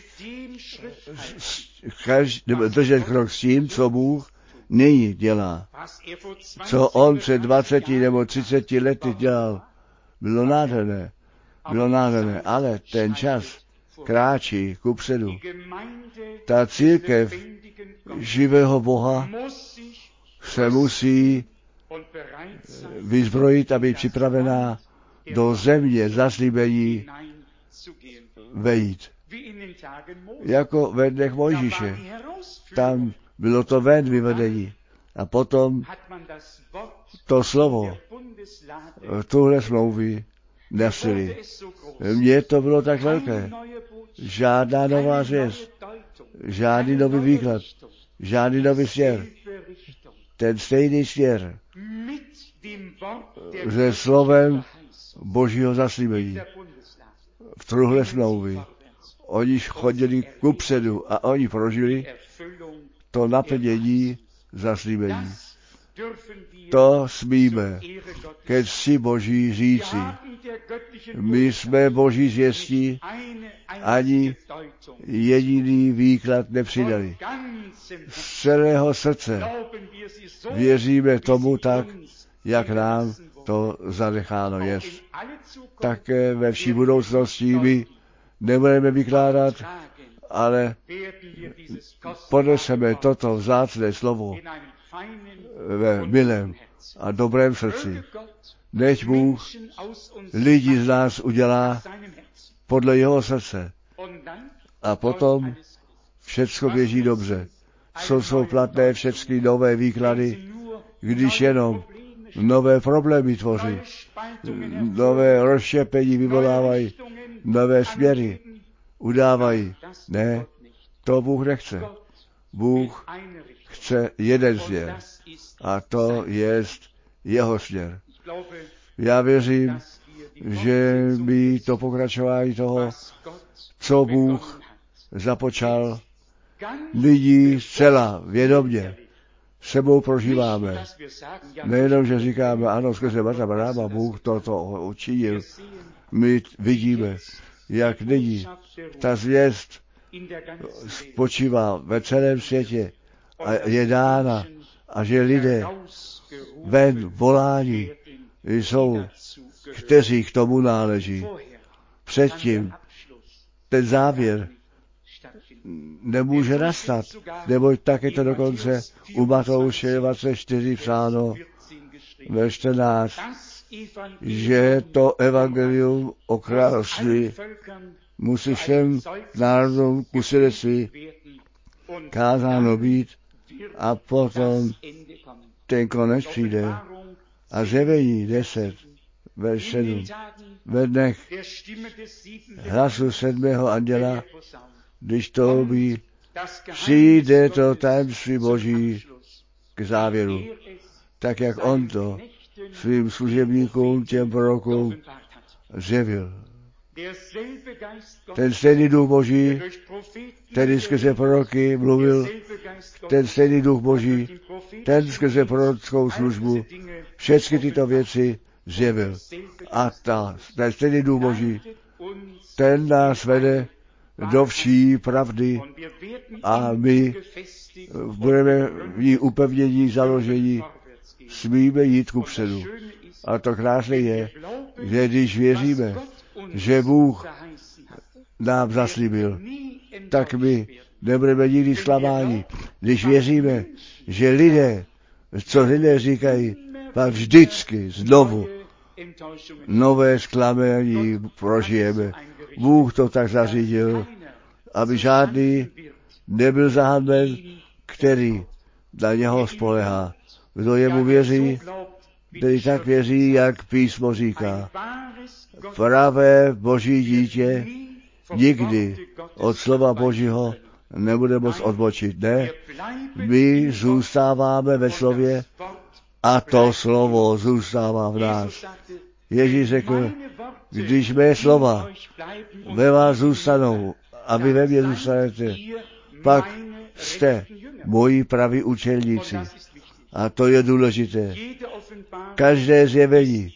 držet krok s tím, co Bůh nyní dělá. Co on před 20 nebo 30 lety dělal, bylo nádherné, ale ten čas kráčí kupředu. Ta církev živého Boha se musí vyzbrojit a být připravená do země zaslíbení vejít. Jako ve dnech Mojžíše. Tam bylo to ven vyvedení. A potom to slovo tuhle smlouvy nesli. Mně to bylo tak velké. Žádná nová zvěst, žádný nový výklad, žádný nový směr. Ten stejný směr se slovem Božího zaslíbení v truhle smlouvy. Oni chodili kupředu a oni prožili to naplnění zaslíbení. To smíme ke cti Boží říci. My jsme Boží zvěstí ani jediný výklad nepřidali. Z celého srdce věříme tomu tak, jak nám to zanecháno je. Také ve vší budoucnosti my nebudeme vykládat, ale poneseme toto vzácné slovo ve milém a dobrém srdci. Nech Bůh lidi z nás udělá podle jeho srdce. A potom všecko běží dobře. Co jsou platné všechny nové výklady, když jenom nové problémy tvoří, nové rozštěpení vyvolávají, nové směry udávají. Ne, to Bůh nechce. Bůh chce jeden směr a to je jeho směr. Já věřím, že by to pokračování toho, co Bůh započal, lidí zcela vědomě sebou prožíváme. Nejenom, že říkáme, ano, skrze Bratra Branhama Bůh toto učinil. My vidíme, jak nyní ta zvěst spočívá ve celém světě a je dána a že lidé ven volání jsou, kteří k tomu náleží. Předtím ten závěr nemůže nastat, neboť tak je to dokonce u Matouše 24 psáno ve 14, že to evangelium o království musí všem národům ku svědectví kázáno být a potom ten konec přijde. A Zjevení 10, verš 7, ve dnech hlasu 7. anděla, když to by přijde to tajemství Boží k závěru, tak jak on to svým služebníkům, těm prorokům zjevil. Ten stejný duch Boží, který skrze proroky mluvil, ten stejný duch Boží, ten skrze prorockou službu, všechny tyto věci zjevil. A ten stejný duch Boží, ten nás vede do vší pravdy a my budeme v ní upevnění, založení, smíme jít kupředu. A to krásné je, že když věříme, že Bůh nám zaslíbil, tak my nebudeme nikdy zklamáni. Když věříme, že lidé, co lidé říkají, pak vždycky znovu nové zklamání prožijeme. Bůh to tak zařídil, aby žádný nebyl zahanben, který na něho spolehá. Kdo jemu věří, který tak věří, jak písmo říká. Pravé Boží dítě nikdy od slova Božího nebude moct odbočit. Ne, my zůstáváme ve slově a to slovo zůstává v nás. Ježíš řekl, když mé slova ve vás zůstanou a vy ve mně zůstanete, pak jste moji praví učedníci. A to je důležité. Každé zjevení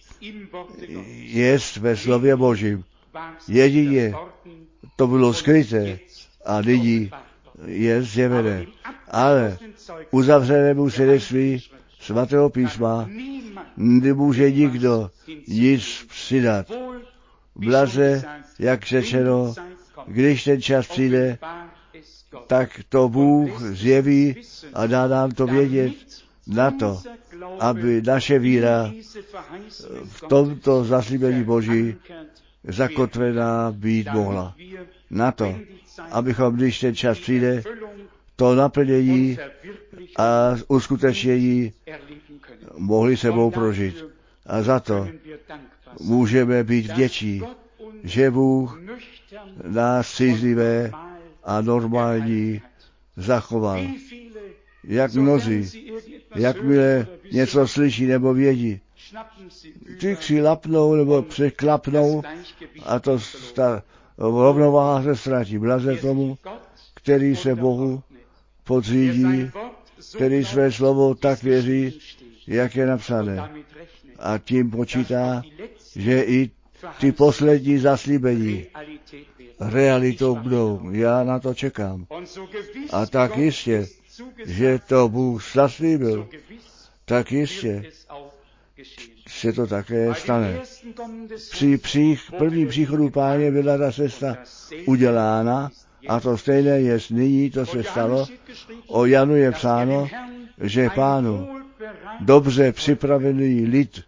je ve slově Božím. Jedině to bylo skryté a nyní je zjevené. Ale uzavřenému svědectví svatého písma nemůže nikdo nic přidat. Blaze, jak řečeno, když ten čas přijde, tak to Bůh zjeví a dá nám to vědět na to, aby naše víra v tomto zaslíbení Boží zakotvená být mohla. Na to, abychom, když ten čas přijde, to naplnění a uskutečnění mohli sebou prožít. A za to můžeme být vděční, že Bůh nás střízlivé a normální zachoval. Jak mnozí, jakmile něco slyší nebo vědí, ty si lapnou nebo překlapnou a to rovnováha se ztratí. Blaze tomu, který se Bohu podřídí, který své slovo tak věří, jak je napsané. A tím počítá, že i ty poslední zaslíbení realitou budou. Já na to čekám. A tak jistě, že to Bůh zaslíbil, tak jistě se to také stane. Při prvním příchodu Páně byla ta cesta udělána a to stejné je nyní, to se stalo. O Janu je psáno, že Pánu dobře připravený lid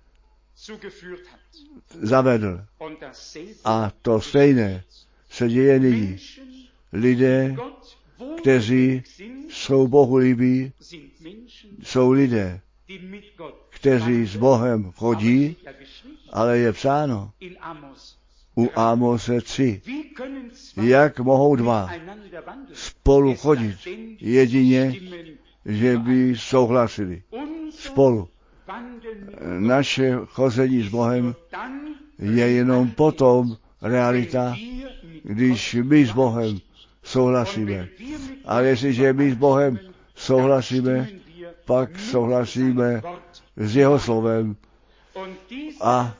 zavedl. A to stejné se děje nyní. Lidé, kteří jsou Bohu líbí, jsou lidé, kteří s Bohem chodí, ale je psáno u Ámose 3, jak mohou dva spolu chodit, jedině, že by souhlasili spolu. Naše chození s Bohem je jenom potom realita, když my s Bohem souhlasíme. A jestliže my s Bohem souhlasíme, pak souhlasíme s jeho slovem. A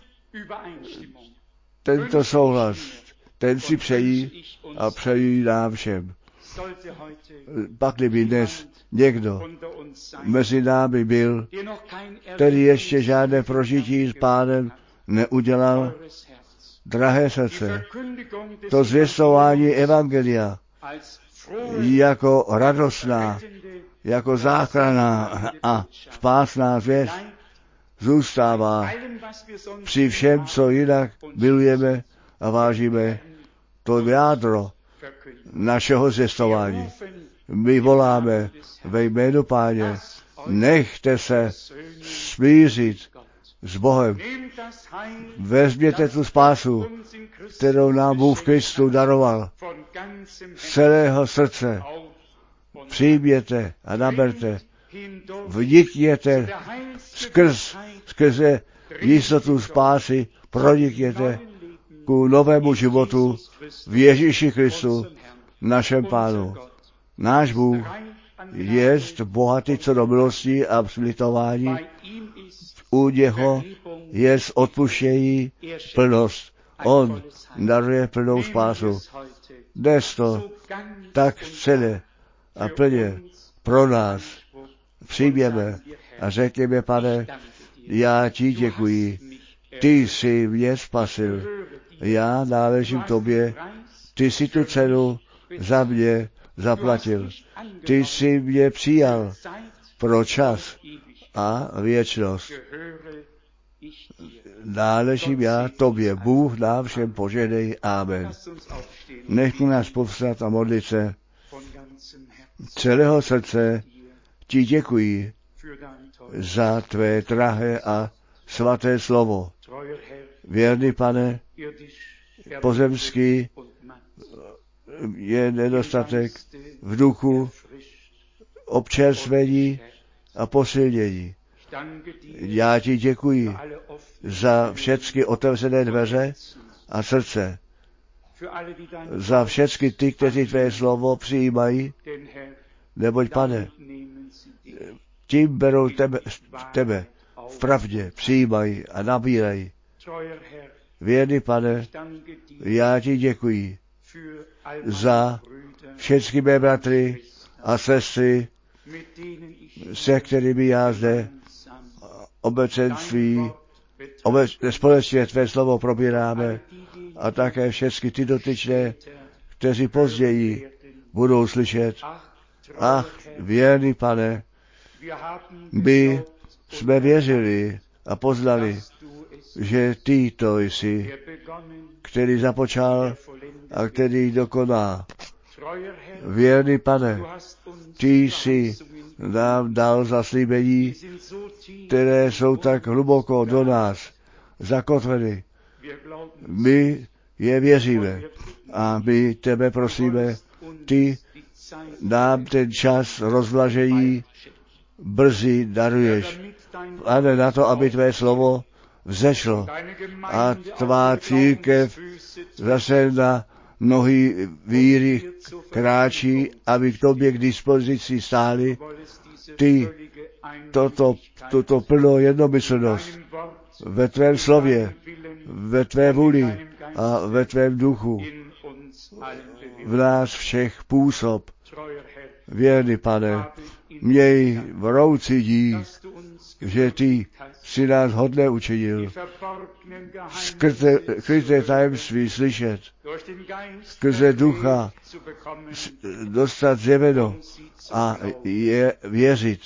tento souhlas, ten si přejí a přejí nám všem. Pak kdyby dnes někdo mezi námi byl, který ještě žádné prožití s Pánem neudělal, drahé srdce, to zvěstování evangelia jako radostná, jako záchranná a spásná zvěst zůstává při všem, co jinak milujeme a vážíme, to jádro našeho zvěstování. My voláme ve jménu Páně, nechte se smířit s Bohem. Vezměte tu spásu, kterou nám Bůh v Kristu daroval. Z celého srdce přijměte a naberte. Vnikněte skrze jistotu spásy, pronikněte ku novému životu v Ježíši Kristu, našem Pánu. Náš Bůh jest bohatý co do milosti a slitování. U něho jest odpuštění plnost. On daruje plnou spásu. Dnes to tak celé a plně pro nás přijměme a řekněme, Pane, já ti děkuji. Ty jsi mě spasil. Já náležím tobě. Ty jsi tu cenu za mě zaplatil. Ty jsi mě přijal pro čas a věčnost. Náležím já tobě. Bůh nám všem požehnej. Amen. Nechte nás povstat a modlit se. Celého srdce ti děkuji za tvé drahé a svaté slovo. Věrný Pane, pozemský je nedostatek v duchu, občerstvení a posilnění. Já ti děkuji za všechny otevřené dveře a srdce, za všechny ty, kteří tvé slovo přijímají, neboť, Pane, tím berou tebe v pravdě, přijímají a nabírají. Věrný Pane, já ti děkuji za všechny mé bratry a sestry, se kterými já zde obecenství, společně tvé slovo probíráme a také všechny ty dotyčné, kteří později budou slyšet. Ach, věrný Pane, my jsme věřili a poznali, že ty to jsi, který započal a který dokoná. Věrný Pane, ty jsi nám dal zaslíbení, které jsou tak hluboko do nás zakotveny. My je věříme a my tebe prosíme, ty nám ten čas rozvlažení brzy daruješ. Pane, na to, aby tvé slovo vzešlo a tvá církev zase na nohy víry kráčí, aby k tobě k dispozici stály. Ty tuto plnou jednomyslnost ve tvém slově, ve tvé vůli a ve tvém duchu v nás všech působ. Věrný Pane, měj vroucí dík, že ty si nás hodné učinil skryté tajemství slyšet, skrze ducha dostat zjeveno a je věřit,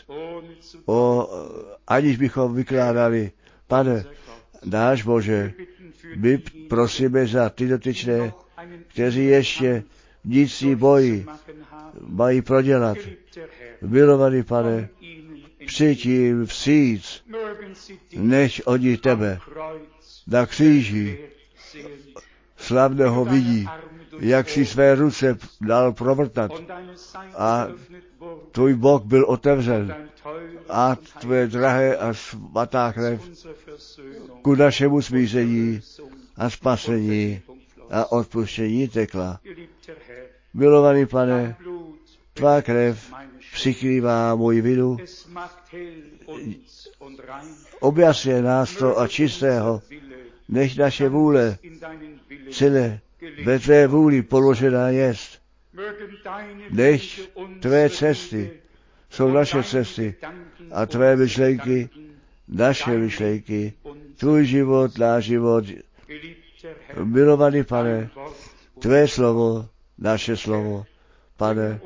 aniž bychom vykládali. Pane, náš Bože, my prosíme za ty dotyčné, kteří ještě vnitřní boji mají prodělat. Milovaný Pane, přijď jim vstříc, než oni tebe na kříži slavného vidí, jak si své ruce dal provrtat a tvůj bok byl otevřen a tvé drahé a svatá krev ku našemu smíření a spasení a odpuštění tekla. Milovaný Pane, tvá krev přikrývá můj vinu objasně nás to a čistého, nech naše vůle celé ve tvé vůli položená jest. Nech tvé cesty jsou naše cesty a tvé myšlenky naše myšlenky, tvůj život, náš život. Milovaný Pane, tvé slovo, naše slovo, Pane,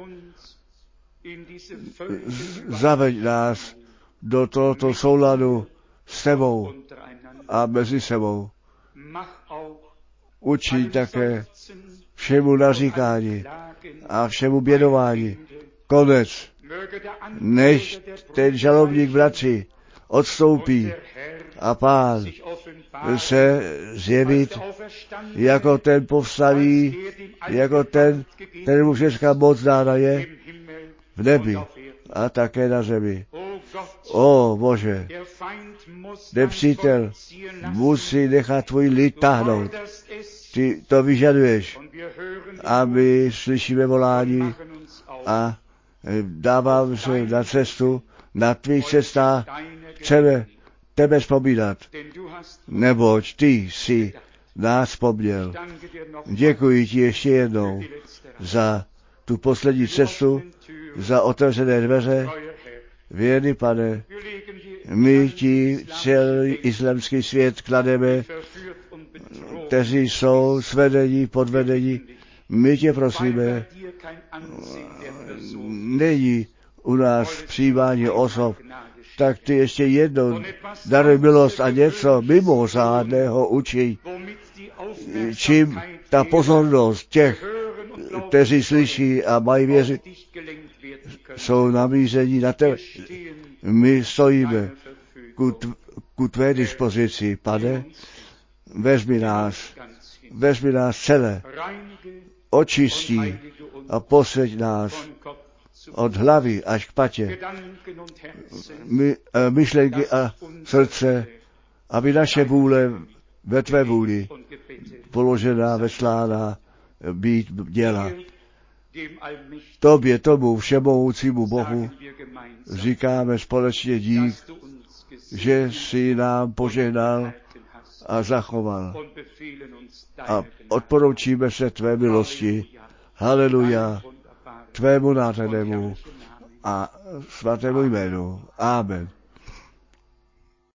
zaveď nás do tohoto souladu s tebou a mezi sebou. Učí také všemu naříkání a všemu bědování. Konec. Než ten žalobník bratři odstoupí a Pán se zjevit jako ten povstalý, jako ten, kterému všechna moc dána je v nebi a také na zemi. O Bože, nepřítel musí nechat tvůj lid táhnout. Ty to vyžaduješ a my slyšíme volání a dávám se na cestu, na tvých cestách chceme tebe vzpomínat, neboť ty jsi nás vzpomněl. Děkuji ti ještě jednou za tu poslední cestu, za otevřené dveře. Věrný Pane, my ti celý islamský svět klademe, kteří jsou svedení, podvedení. My tě prosíme, není u nás přijímání osob, tak ty ještě jednou daruj milost a něco mimořádného učí, čím ta pozornost těch, kteří slyší a mají věřit, jsou namíření na tebe. My stojíme ku tvé dispozici, Pane, vezmi nás celé, očistí a posvěť nás od hlavy až k patě, myšlenky a srdce, aby naše vůle ve tvé vůli položená, veslána, být děla. Tobě, tomu všemohoucímu Bohu, říkáme společně dík, že jsi nám požehnal a zachoval. A odporoučíme se tvé milosti. Haleluja, tvému nádhernému a svatému jménu. Amen.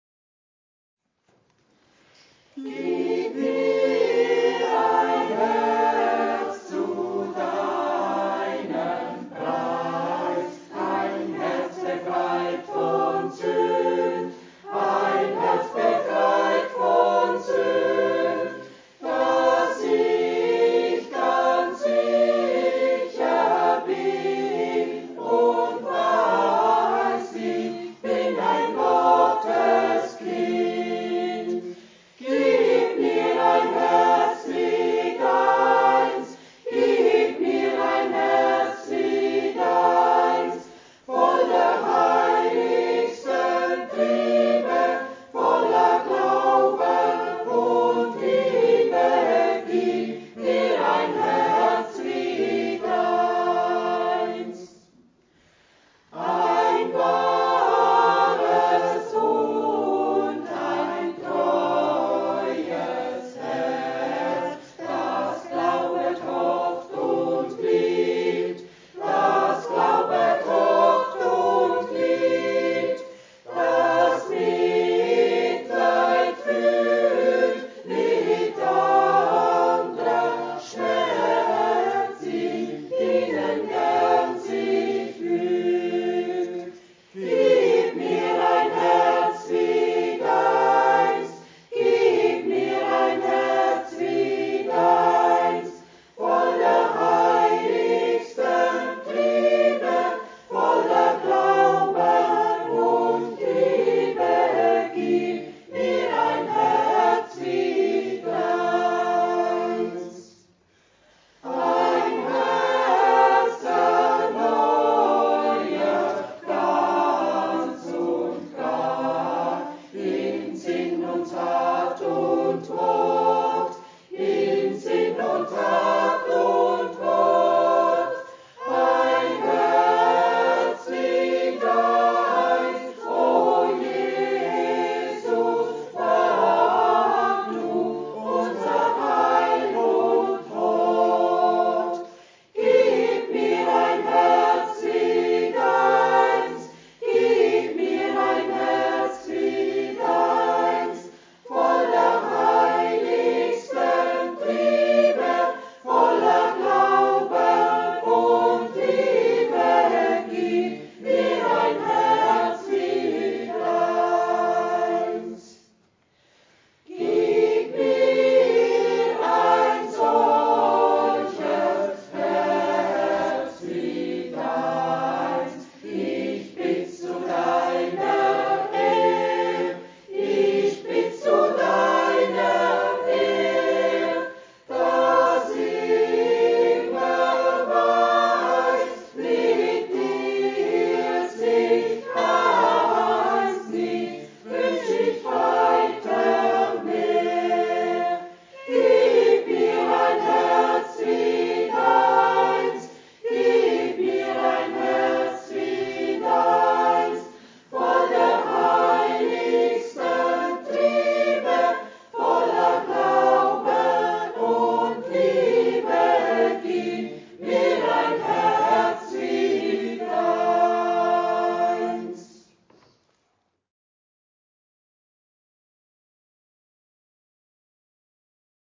Gib mir ein